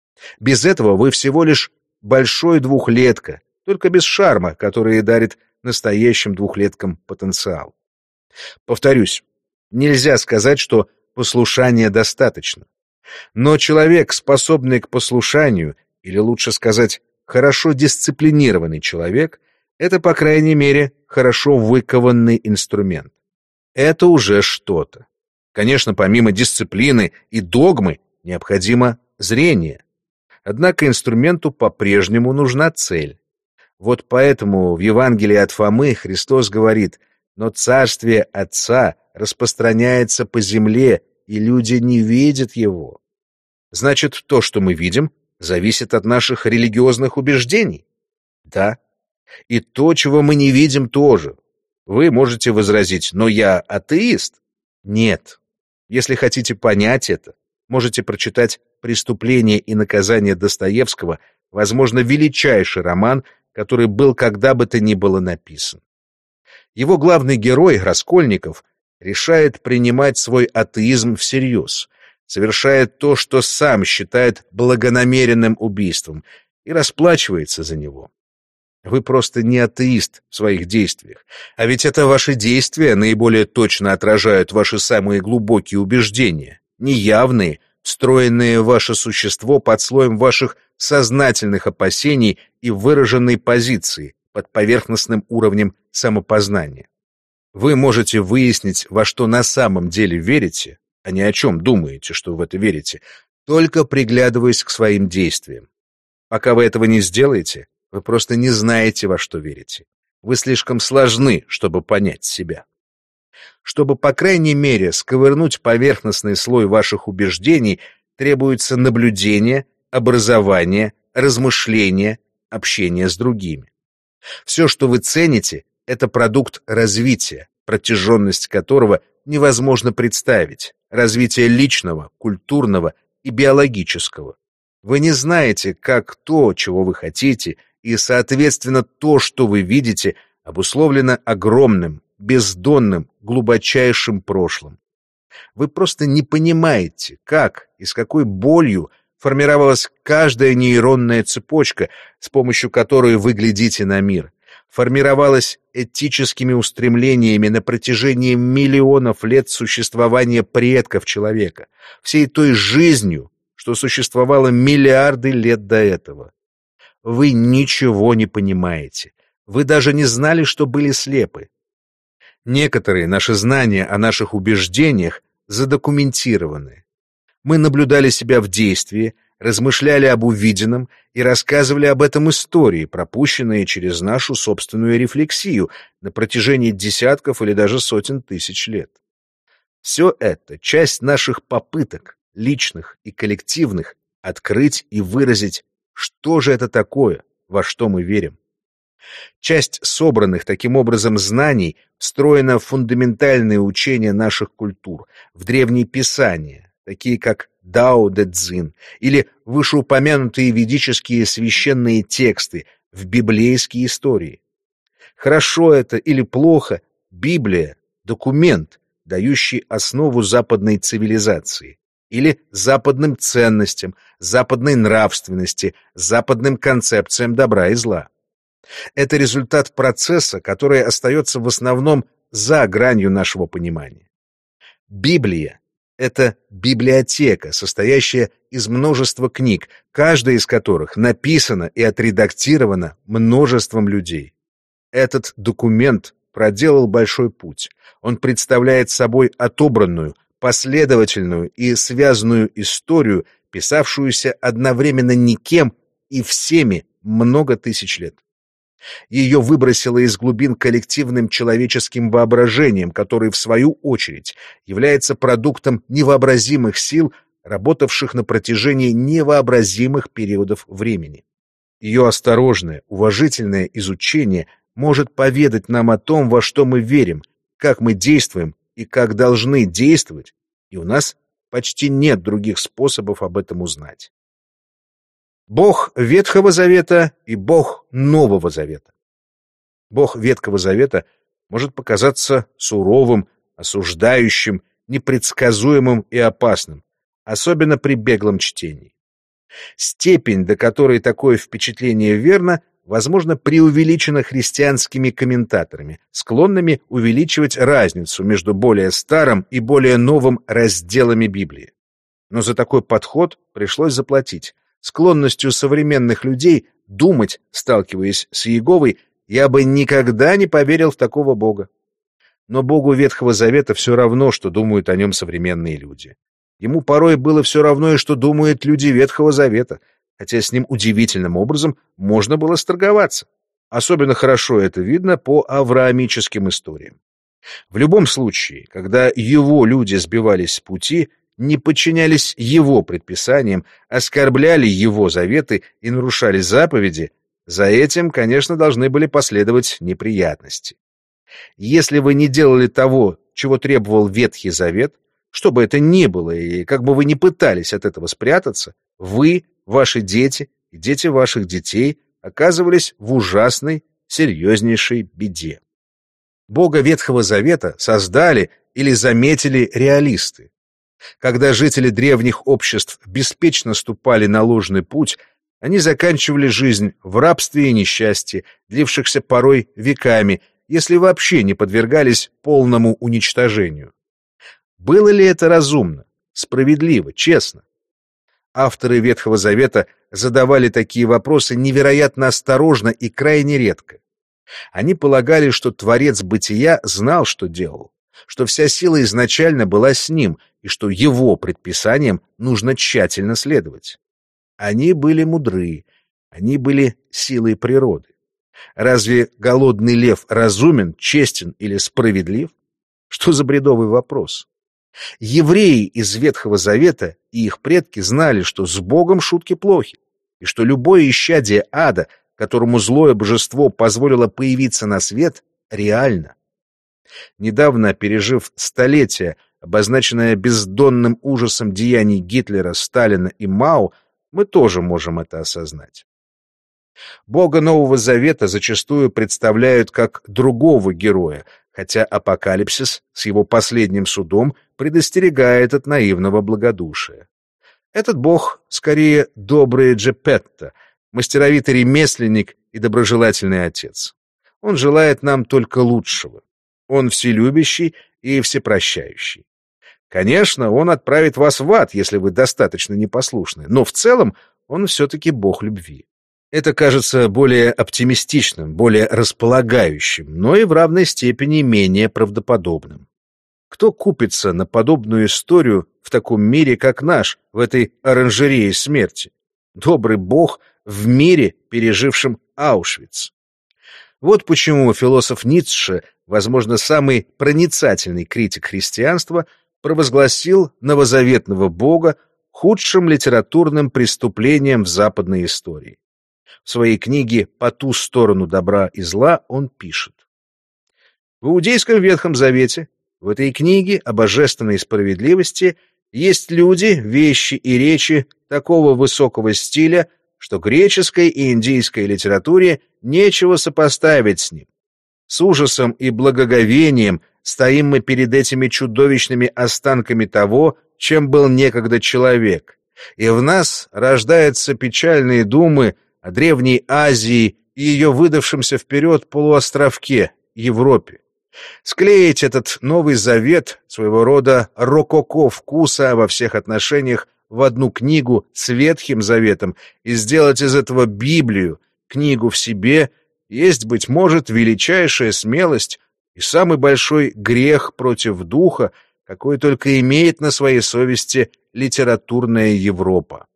Без этого вы всего лишь большой двухлетка, только без шарма, который дарит настоящим двухлеткам потенциал. Повторюсь, нельзя сказать, что послушания достаточно. Но человек, способный к послушанию, или лучше сказать, хорошо дисциплинированный человек, это, по крайней мере, хорошо выкованный инструмент. Это уже что-то. Конечно, помимо дисциплины и догмы необходимо зрение. Однако инструменту по-прежнему нужна цель. Вот поэтому в Евангелии от Фомы Христос говорит: «Но царствие Отца распространяется по земле, и люди не видят его». Значит, то, что мы видим, зависит от наших религиозных убеждений? Да. И то, чего мы не видим, тоже. Вы можете возразить: «Но я атеист». Нет. Если хотите понять это, можете прочитать «Преступление и наказание» Достоевского, возможно, величайший роман, который был когда бы то ни было написан. Его главный герой, Раскольников, решает принимать свой атеизм всерьез, совершает то, что сам считает благонамеренным убийством, и расплачивается за него. Вы просто не атеист в своих действиях, а ведь это ваши действия наиболее точно отражают ваши самые глубокие убеждения, неявные, встроенные в ваше существо под слоем ваших сознательных опасений и выраженной позиции под поверхностным уровнем самопознания. Вы можете выяснить, во что на самом деле верите, а не о чем думаете, что в это верите, только приглядываясь к своим действиям. Пока вы этого не сделаете, вы просто не знаете, во что верите. Вы слишком сложны, чтобы понять себя. Чтобы, по крайней мере, сковырнуть поверхностный слой ваших убеждений, требуется наблюдение, образование, размышление, общение с другими. Все, что вы цените, это продукт развития, протяженность которого невозможно представить, развитие личного, культурного и биологического. Вы не знаете, как то, чего вы хотите, и, соответственно, то, что вы видите, обусловлено огромным, бездонным, глубочайшим прошлым. Вы просто не понимаете, как и с какой болью формировалась каждая нейронная цепочка, с помощью которой вы глядите на мир, формировалась этическими устремлениями на протяжении миллионов лет существования предков человека, всей той жизнью, что существовало миллиарды лет до этого. Вы ничего не понимаете. Вы даже не знали, что были слепы. Некоторые наши знания о наших убеждениях задокументированы. Мы наблюдали себя в действии, размышляли об увиденном и рассказывали об этом истории, пропущенные через нашу собственную рефлексию на протяжении десятков или даже сотен тысяч лет. Все это часть наших попыток, личных и коллективных, открыть и выразить, что же это такое, во что мы верим. Часть собранных таким образом знаний встроена в фундаментальные учения наших культур, в древние писания, такие как Дао Дэ Цзин, или вышеупомянутые ведические священные тексты, в библейские истории. Хорошо это или плохо, Библия — документ, дающий основу западной цивилизации, или западным ценностям, западной нравственности, западным концепциям добра и зла. Это результат процесса, который остается в основном за гранью нашего понимания. Библия — это библиотека, состоящая из множества книг, каждая из которых написана и отредактирована множеством людей. Этот документ проделал большой путь. Он представляет собой отобранную, последовательную и связанную историю, писавшуюся одновременно никем и всеми много тысяч лет. Ее выбросило из глубин коллективным человеческим воображением, который, в свою очередь, является продуктом невообразимых сил, работавших на протяжении невообразимых периодов времени. Ее осторожное, уважительное изучение может поведать нам о том, во что мы верим, как мы действуем и как должны действовать, и у нас почти нет других способов об этом узнать. Бог Ветхого Завета и Бог Нового Завета. Бог Ветхого Завета может показаться суровым, осуждающим, непредсказуемым и опасным, особенно при беглом чтении. Степень, до которой такое впечатление верно, возможно, преувеличена христианскими комментаторами, склонными увеличивать разницу между более старым и более новым разделами Библии. Но за такой подход пришлось заплатить. Склонностью современных людей думать, сталкиваясь с Иеговой, я бы никогда не поверил в такого Бога. Но Богу Ветхого Завета все равно, что думают о нем современные люди. Ему порой было все равно, и что думают люди Ветхого Завета, хотя с ним удивительным образом можно было сторговаться. Особенно хорошо это видно по авраамическим историям. В любом случае, когда его люди сбивались с пути, не подчинялись его предписаниям, оскорбляли его заветы и нарушали заповеди, за этим, конечно, должны были последовать неприятности. Если вы не делали того, чего требовал Ветхий Завет, что бы это ни было, и как бы вы ни пытались от этого спрятаться, вы, ваши дети и дети ваших детей оказывались в ужасной, серьезнейшей беде. Бога Ветхого Завета создали или заметили реалисты. Когда жители древних обществ беспечно ступали на ложный путь, они заканчивали жизнь в рабстве и несчастье, длившихся порой веками, если вообще не подвергались полному уничтожению. Было ли это разумно, справедливо, честно? Авторы Ветхого Завета задавали такие вопросы невероятно осторожно и крайне редко. Они полагали, что Творец Бытия знал, что делал, что вся сила изначально была с ним, и что его предписаниям нужно тщательно следовать. Они были мудры, они были силой природы. Разве голодный лев разумен, честен или справедлив? Что за бредовый вопрос? Евреи из Ветхого Завета и их предки знали, что с Богом шутки плохи, и что любое исчадие ада, которому злое божество позволило появиться на свет, реально. Недавно, пережив столетие, обозначенное бездонным ужасом деяний Гитлера, Сталина и Мао, мы тоже можем это осознать. Бога Нового Завета зачастую представляют как другого героя, хотя апокалипсис с его последним судом предостерегает от наивного благодушия. Этот бог скорее добрый Джепетто, мастеровитый ремесленник и доброжелательный отец. Он желает нам только лучшего. Он вселюбящий и всепрощающий. Конечно, он отправит вас в ад, если вы достаточно непослушны, но в целом он все-таки бог любви. Это кажется более оптимистичным, более располагающим, но и в равной степени менее правдоподобным. Кто купится на подобную историю в таком мире, как наш, в этой оранжерее смерти? Добрый бог в мире, пережившем Аушвиц. Вот почему философ Ницше, возможно, самый проницательный критик христианства, провозгласил новозаветного бога худшим литературным преступлением в западной истории. В своей книге «По ту сторону добра и зла» он пишет: в иудейском Ветхом Завете, в этой книге о божественной справедливости, есть люди, вещи и речи такого высокого стиля, что греческой и индийской литературе нечего сопоставить с ним. С ужасом и благоговением стоим мы перед этими чудовищными останками того, чем был некогда человек, и в нас рождаются печальные думы о Древней Азии и ее выдавшемся вперед полуостровке Европе. Склеить этот Новый Завет, своего рода рококо вкуса во всех отношениях, в одну книгу с Ветхим Заветом и сделать из этого Библию, книгу в себе, есть, быть может, величайшая смелость и самый большой грех против духа, какой только имеет на своей совести литературная Европа.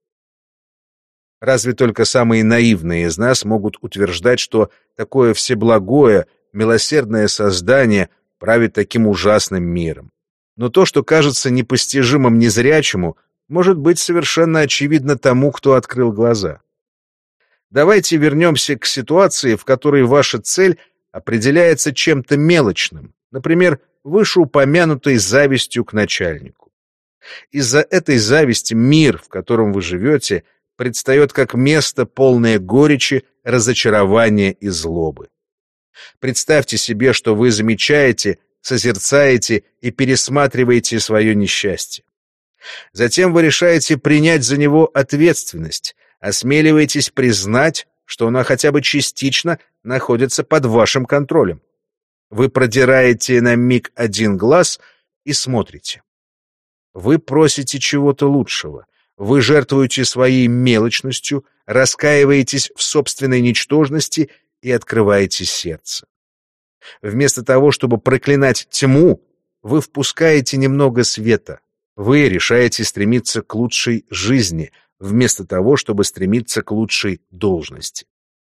Разве только самые наивные из нас могут утверждать, что такое всеблагое, милосердное создание правит таким ужасным миром. Но то, что кажется непостижимым незрячему, может быть совершенно очевидно тому, кто открыл глаза. Давайте вернемся к ситуации, в которой ваша цель определяется чем-то мелочным, например, вышеупомянутой завистью к начальнику. Из-за этой зависти мир, в котором вы живете, предстает как место, полное горечи, разочарования и злобы. Представьте себе, что вы замечаете, созерцаете и пересматриваете свое несчастье. Затем вы решаете принять за него ответственность, осмеливаетесь признать, что она хотя бы частично находится под вашим контролем. Вы продираете на миг один глаз и смотрите. Вы просите чего-то лучшего, вы жертвуете своей мелочностью, раскаиваетесь в собственной ничтожности и открываете сердце. Вместо того, чтобы проклинать тьму, вы впускаете немного света. Вы решаете стремиться к лучшей жизни, вместо того, чтобы стремиться к лучшей должности.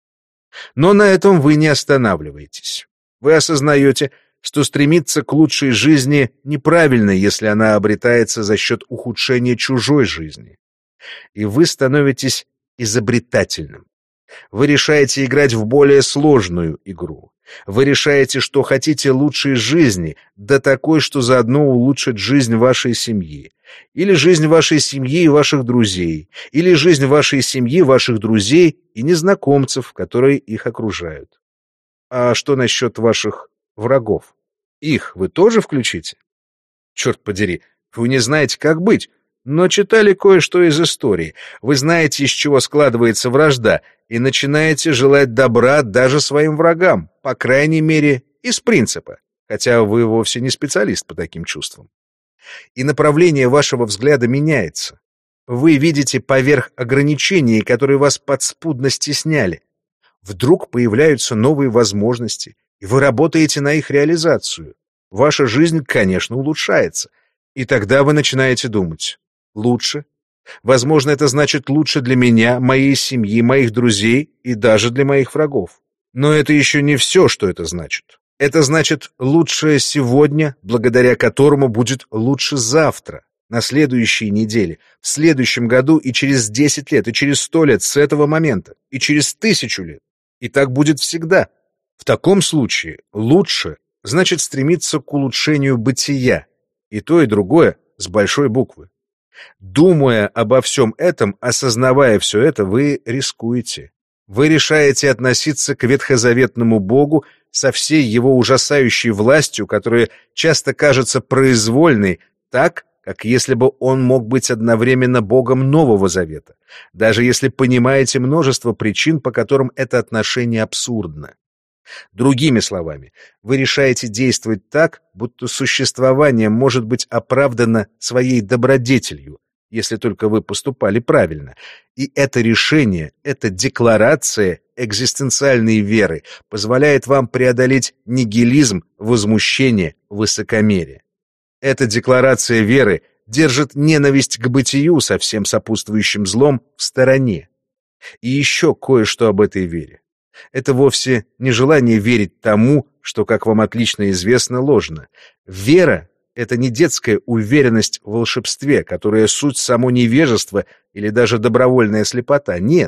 Но на этом вы не останавливаетесь. Вы осознаете, что стремиться к лучшей жизни неправильно, если она обретается за счет ухудшения чужой жизни. И вы становитесь изобретательным. Вы решаете играть в более сложную игру. Вы решаете, что хотите лучшей жизни, да такой, что заодно улучшит жизнь вашей семьи. Или жизнь вашей семьи и ваших друзей. Или жизнь вашей семьи, ваших друзей и незнакомцев, которые их окружают. А что насчет ваших врагов? Их вы тоже включите? Черт подери, вы не знаете, как быть, но читали кое-что из истории. Вы знаете, из чего складывается вражда, и начинаете желать добра даже своим врагам, по крайней мере, из принципа, хотя вы вовсе не специалист по таким чувствам. И направление вашего взгляда меняется. Вы видите поверх ограничений, которые вас подспудно стесняли. Вдруг появляются новые возможности, и вы работаете на их реализацию. Ваша жизнь, конечно, улучшается. И тогда вы начинаете думать: лучше? Возможно, это значит лучше для меня, моей семьи, моих друзей и даже для моих врагов. Но это еще не все, что это значит. Это значит лучшее сегодня, благодаря которому будет лучше завтра, на следующей неделе, в следующем году и через десять лет, и через сто лет с этого момента, и через тысячу лет. И так будет всегда. В таком случае лучше значит стремиться к улучшению бытия, и то, и другое с большой буквы. Думая обо всем этом, осознавая все это, вы рискуете. Вы решаете относиться к ветхозаветному Богу со всей его ужасающей властью, которая часто кажется произвольной, так, как если бы он мог быть одновременно Богом Нового Завета, даже если понимаете множество причин, по которым это отношение абсурдно. Другими словами, вы решаете действовать так, будто существование может быть оправдано своей добродетелью, если только вы поступали правильно. И это решение, эта декларация экзистенциальной веры позволяет вам преодолеть нигилизм, возмущение, высокомерие. Эта декларация веры держит ненависть к бытию со всем сопутствующим злом в стороне. И еще кое-что об этой вере. Это вовсе не желание верить тому, что, как вам отлично известно, ложно. Вера — это не детская уверенность в волшебстве, которая суть само невежество или даже добровольная слепота. Нет.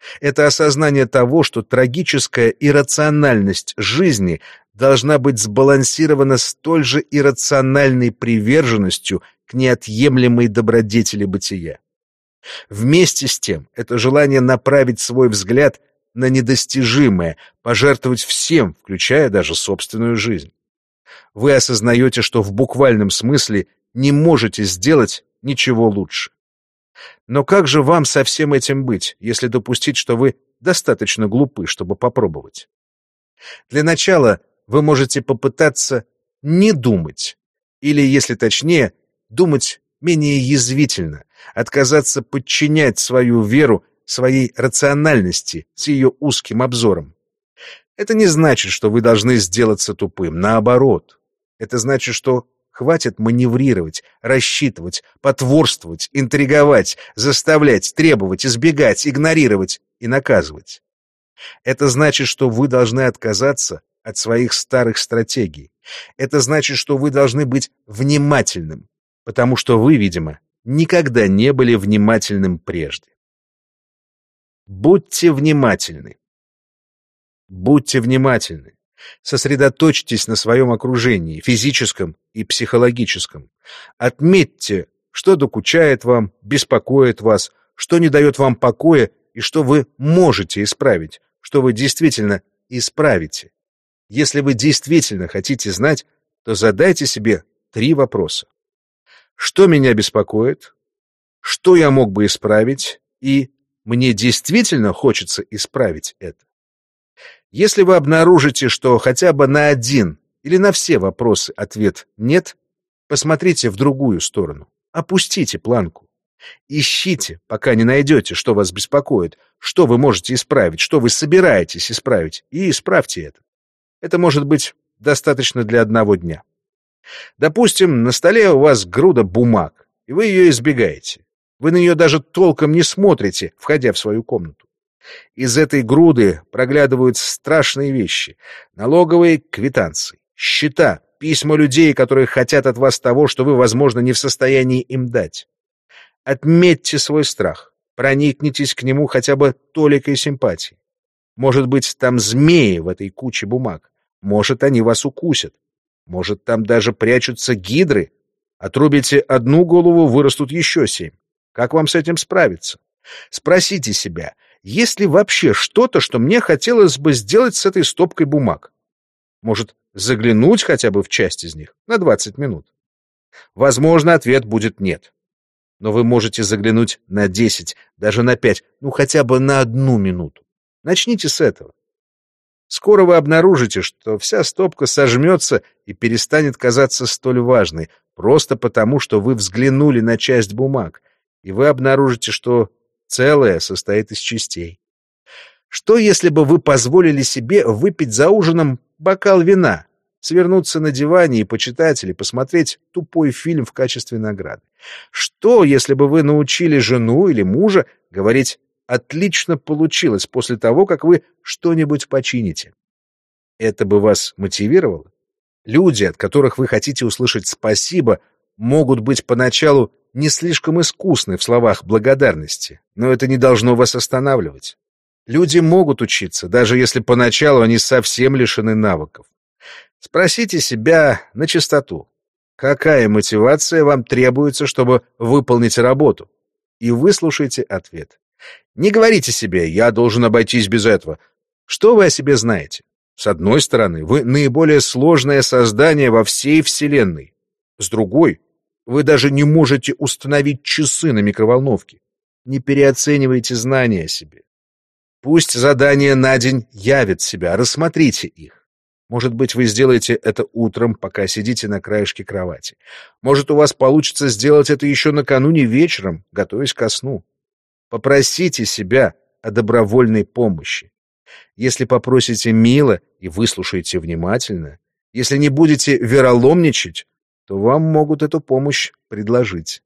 Это осознание того, что трагическая иррациональность жизни должна быть сбалансирована столь же иррациональной приверженностью к неотъемлемой добродетели бытия. Вместе с тем, это желание направить свой взгляд на недостижимое, пожертвовать всем, включая даже собственную жизнь. Вы осознаете, что в буквальном смысле не можете сделать ничего лучше. Но как же вам со всем этим быть, если допустить, что вы достаточно глупы, чтобы попробовать? Для начала вы можете попытаться не думать, или, если точнее, думать менее язвительно, отказаться подчинять свою веру своей рациональности с ее узким обзором. Это не значит, что вы должны сделаться тупым, наоборот. Это значит, что хватит маневрировать, рассчитывать, потворствовать, интриговать, заставлять, требовать, избегать, игнорировать и наказывать. Это значит, что вы должны отказаться от своих старых стратегий. Это значит, что вы должны быть внимательным, потому что вы, видимо, никогда не были внимательным прежде. Будьте внимательны. Будьте внимательны. Сосредоточьтесь на своем окружении, физическом и психологическом. Отметьте, что докучает вам, беспокоит вас, что не дает вам покоя и что вы можете исправить, что вы действительно исправите. Если вы действительно хотите знать, то задайте себе три вопроса. Что меня беспокоит? Что я мог бы исправить? И мне действительно хочется исправить это? Если вы обнаружите, что хотя бы на один или на все вопросы ответ «нет», посмотрите в другую сторону, опустите планку. Ищите, пока не найдете, что вас беспокоит, что вы можете исправить, что вы собираетесь исправить, и исправьте это. Это может быть достаточно для одного дня. Допустим, на столе у вас груда бумаг, и вы ее избегаете. Вы на нее даже толком не смотрите, входя в свою комнату. Из этой груды проглядывают страшные вещи: налоговые квитанции, счета, письма людей, которые хотят от вас того, что вы, возможно, не в состоянии им дать. Отметьте свой страх, проникнитесь к нему хотя бы толикой симпатии. Может быть, там змеи в этой куче бумаг, может, они вас укусят, может, там даже прячутся гидры. Отрубите одну голову, вырастут еще семь. Как вам с этим справиться? Спросите себя, есть ли вообще что-то, что мне хотелось бы сделать с этой стопкой бумаг? Может, заглянуть хотя бы в часть из них на двадцать минут? Возможно, ответ будет нет. Но вы можете заглянуть на десять, даже на пять, ну хотя бы на одну минуту. Начните с этого. Скоро вы обнаружите, что вся стопка сожмется и перестанет казаться столь важной, просто потому, что вы взглянули на часть бумаг, и вы обнаружите, что целое состоит из частей. Что, если бы вы позволили себе выпить за ужином бокал вина, свернуться на диване и почитать или посмотреть тупой фильм в качестве награды? Что, если бы вы научили жену или мужа говорить «отлично получилось» после того, как вы что-нибудь почините? Это бы вас мотивировало? Люди, от которых вы хотите услышать «спасибо», могут быть поначалу не слишком искусны в словах благодарности, но это не должно вас останавливать. Люди могут учиться, даже если поначалу они совсем лишены навыков. Спросите себя начистоту, какая мотивация вам требуется, чтобы выполнить работу, и выслушайте ответ. Не говорите себе «я должен обойтись без этого». Что вы о себе знаете? С одной стороны, вы наиболее сложное создание во всей Вселенной. С другой, вы даже не можете установить часы на микроволновке. Не переоценивайте знания о себе. Пусть задания на день явят себя, рассмотрите их. Может быть, вы сделаете это утром, пока сидите на краешке кровати. Может, у вас получится сделать это еще накануне вечером, готовясь ко сну. Попросите себя о добровольной помощи. Если попросите мило и выслушаете внимательно, если не будете вероломничать, то вам могут эту помощь предложить.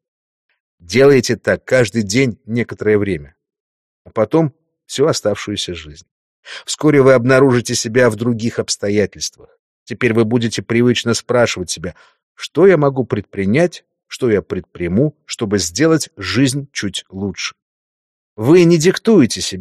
Делайте так каждый день некоторое время, а потом всю оставшуюся жизнь. Вскоре вы обнаружите себя в других обстоятельствах. Теперь вы будете привычно спрашивать себя, что я могу предпринять, что я предприму, чтобы сделать жизнь чуть лучше. Вы не диктуете себе,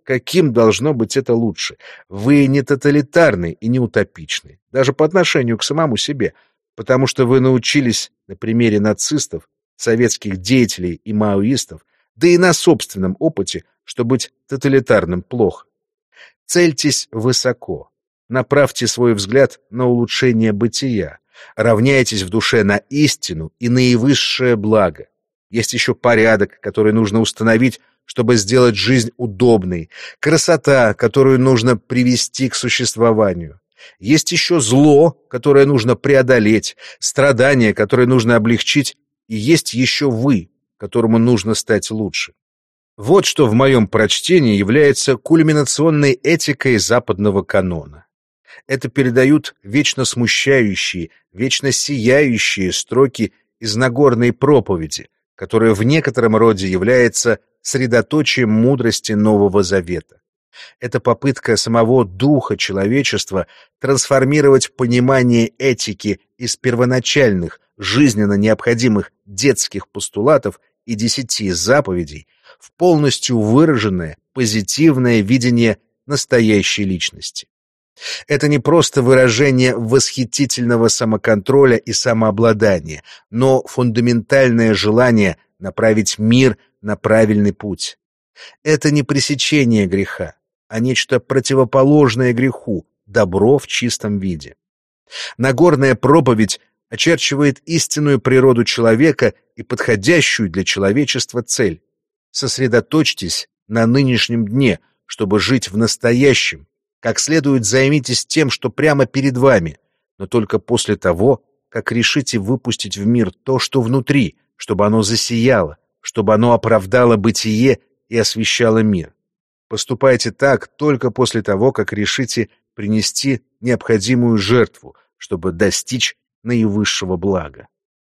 каким должно быть это лучше. Вы не тоталитарны и не утопичны, даже по отношению к самому себе, потому что вы научились на примере нацистов, советских деятелей и маоистов, да и на собственном опыте, что быть тоталитарным плохо. Цельтесь высоко, направьте свой взгляд на улучшение бытия, равняйтесь в душе на истину и наивысшее благо. Есть еще порядок, который нужно установить, чтобы сделать жизнь удобной, красота, которую нужно привести к существованию. Есть еще зло, которое нужно преодолеть, страдания, которые нужно облегчить, и есть еще вы, которому нужно стать лучше. Вот что в моем прочтении является кульминационной этикой западного канона. Это передают вечно смущающие, вечно сияющие строки из Нагорной проповеди, которая в некотором роде является средоточием мудрости Нового Завета. Это попытка самого духа человечества трансформировать понимание этики из первоначальных, жизненно необходимых детских постулатов и десяти заповедей в полностью выраженное позитивное видение настоящей личности. Это не просто выражение восхитительного самоконтроля и самообладания, но фундаментальное желание направить мир на правильный путь. Это не пресечение греха, а нечто противоположное греху, добро в чистом виде. Нагорная проповедь очерчивает истинную природу человека и подходящую для человечества цель. Сосредоточьтесь на нынешнем дне, чтобы жить в настоящем. Как следует займитесь тем, что прямо перед вами, но только после того, как решите выпустить в мир то, что внутри, чтобы оно засияло, чтобы оно оправдало бытие и освещало мир. Поступайте так только после того, как решите принести необходимую жертву, чтобы достичь наивысшего блага.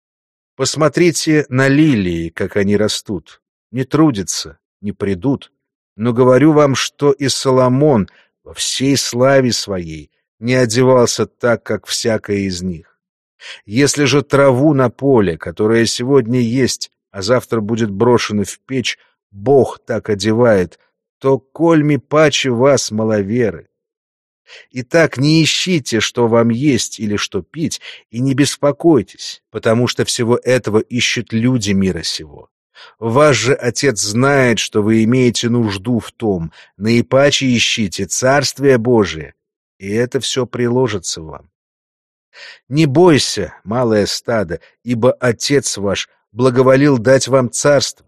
Посмотрите на лилии, как они растут. Не трудятся, не придут, но говорю вам, что и Соломон во всей славе своей не одевался так, как всякая из них. Если же траву на поле, которая сегодня есть, а завтра будет брошена в печь, Бог так одевает, то кольми паче вас, маловеры. Итак, не ищите, что вам есть или что пить, и не беспокойтесь, потому что всего этого ищут люди мира сего. Ваш же Отец знает, что вы имеете нужду в том, наипаче ищите Царствие Божие, и это все приложится вам. Не бойся, малое стадо, ибо Отец ваш благоволил дать вам царство.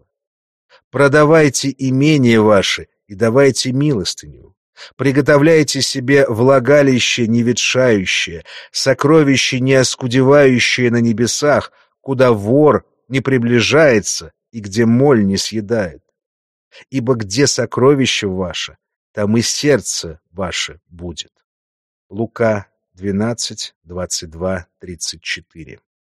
Продавайте имения ваши и давайте милостыню. Приготовляйте себе влагалище неветшающее, сокровище неоскудевающее на небесах, куда вор не приближается и где моль не съедает. Ибо где сокровище ваше, там и сердце ваше будет. Лука двенадцать, двадцать два, тридцать четыре.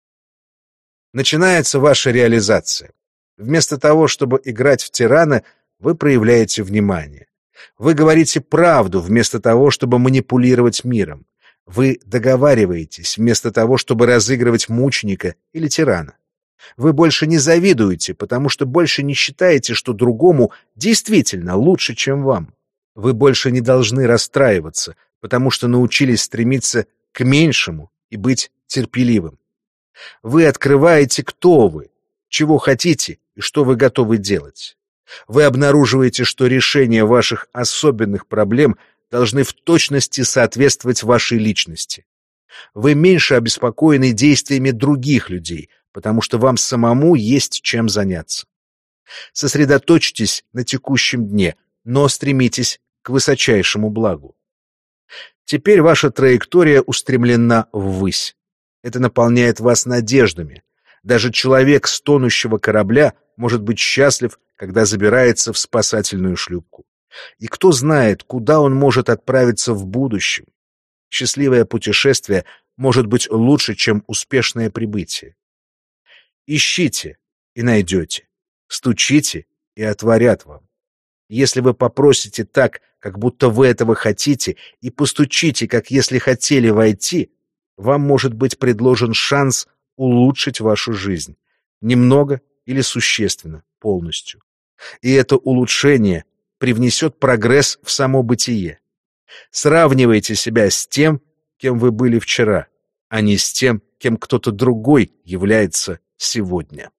Начинается ваша реализация. Вместо того, чтобы играть в тирана, вы проявляете внимание. Вы говорите правду вместо того, чтобы манипулировать миром. Вы договариваетесь вместо того, чтобы разыгрывать мученика или тирана. Вы больше не завидуете, потому что больше не считаете, что другому действительно лучше, чем вам. Вы больше не должны расстраиваться, потому что научились стремиться к меньшему и быть терпеливым. Вы открываете, кто вы, чего хотите и что вы готовы делать. Вы обнаруживаете, что решения ваших особенных проблем должны в точности соответствовать вашей личности. Вы меньше обеспокоены действиями других людей, потому что вам самому есть чем заняться. Сосредоточьтесь на текущем дне, но стремитесь к высочайшему благу. Теперь ваша траектория устремлена ввысь. Это наполняет вас надеждами. Даже человек с тонущего корабля может быть счастлив, когда забирается в спасательную шлюпку. И кто знает, куда он может отправиться в будущем. Счастливое путешествие может быть лучше, чем успешное прибытие. Ищите и найдете, стучите и отворят вам. Если вы попросите так, как будто вы этого хотите, и постучите, как если хотели войти, вам может быть предложен шанс улучшить вашу жизнь, немного или существенно, полностью. И это улучшение привнесет прогресс в само бытие. Сравнивайте себя с тем, кем вы были вчера, а не с тем, кем кто-то другой является сегодня.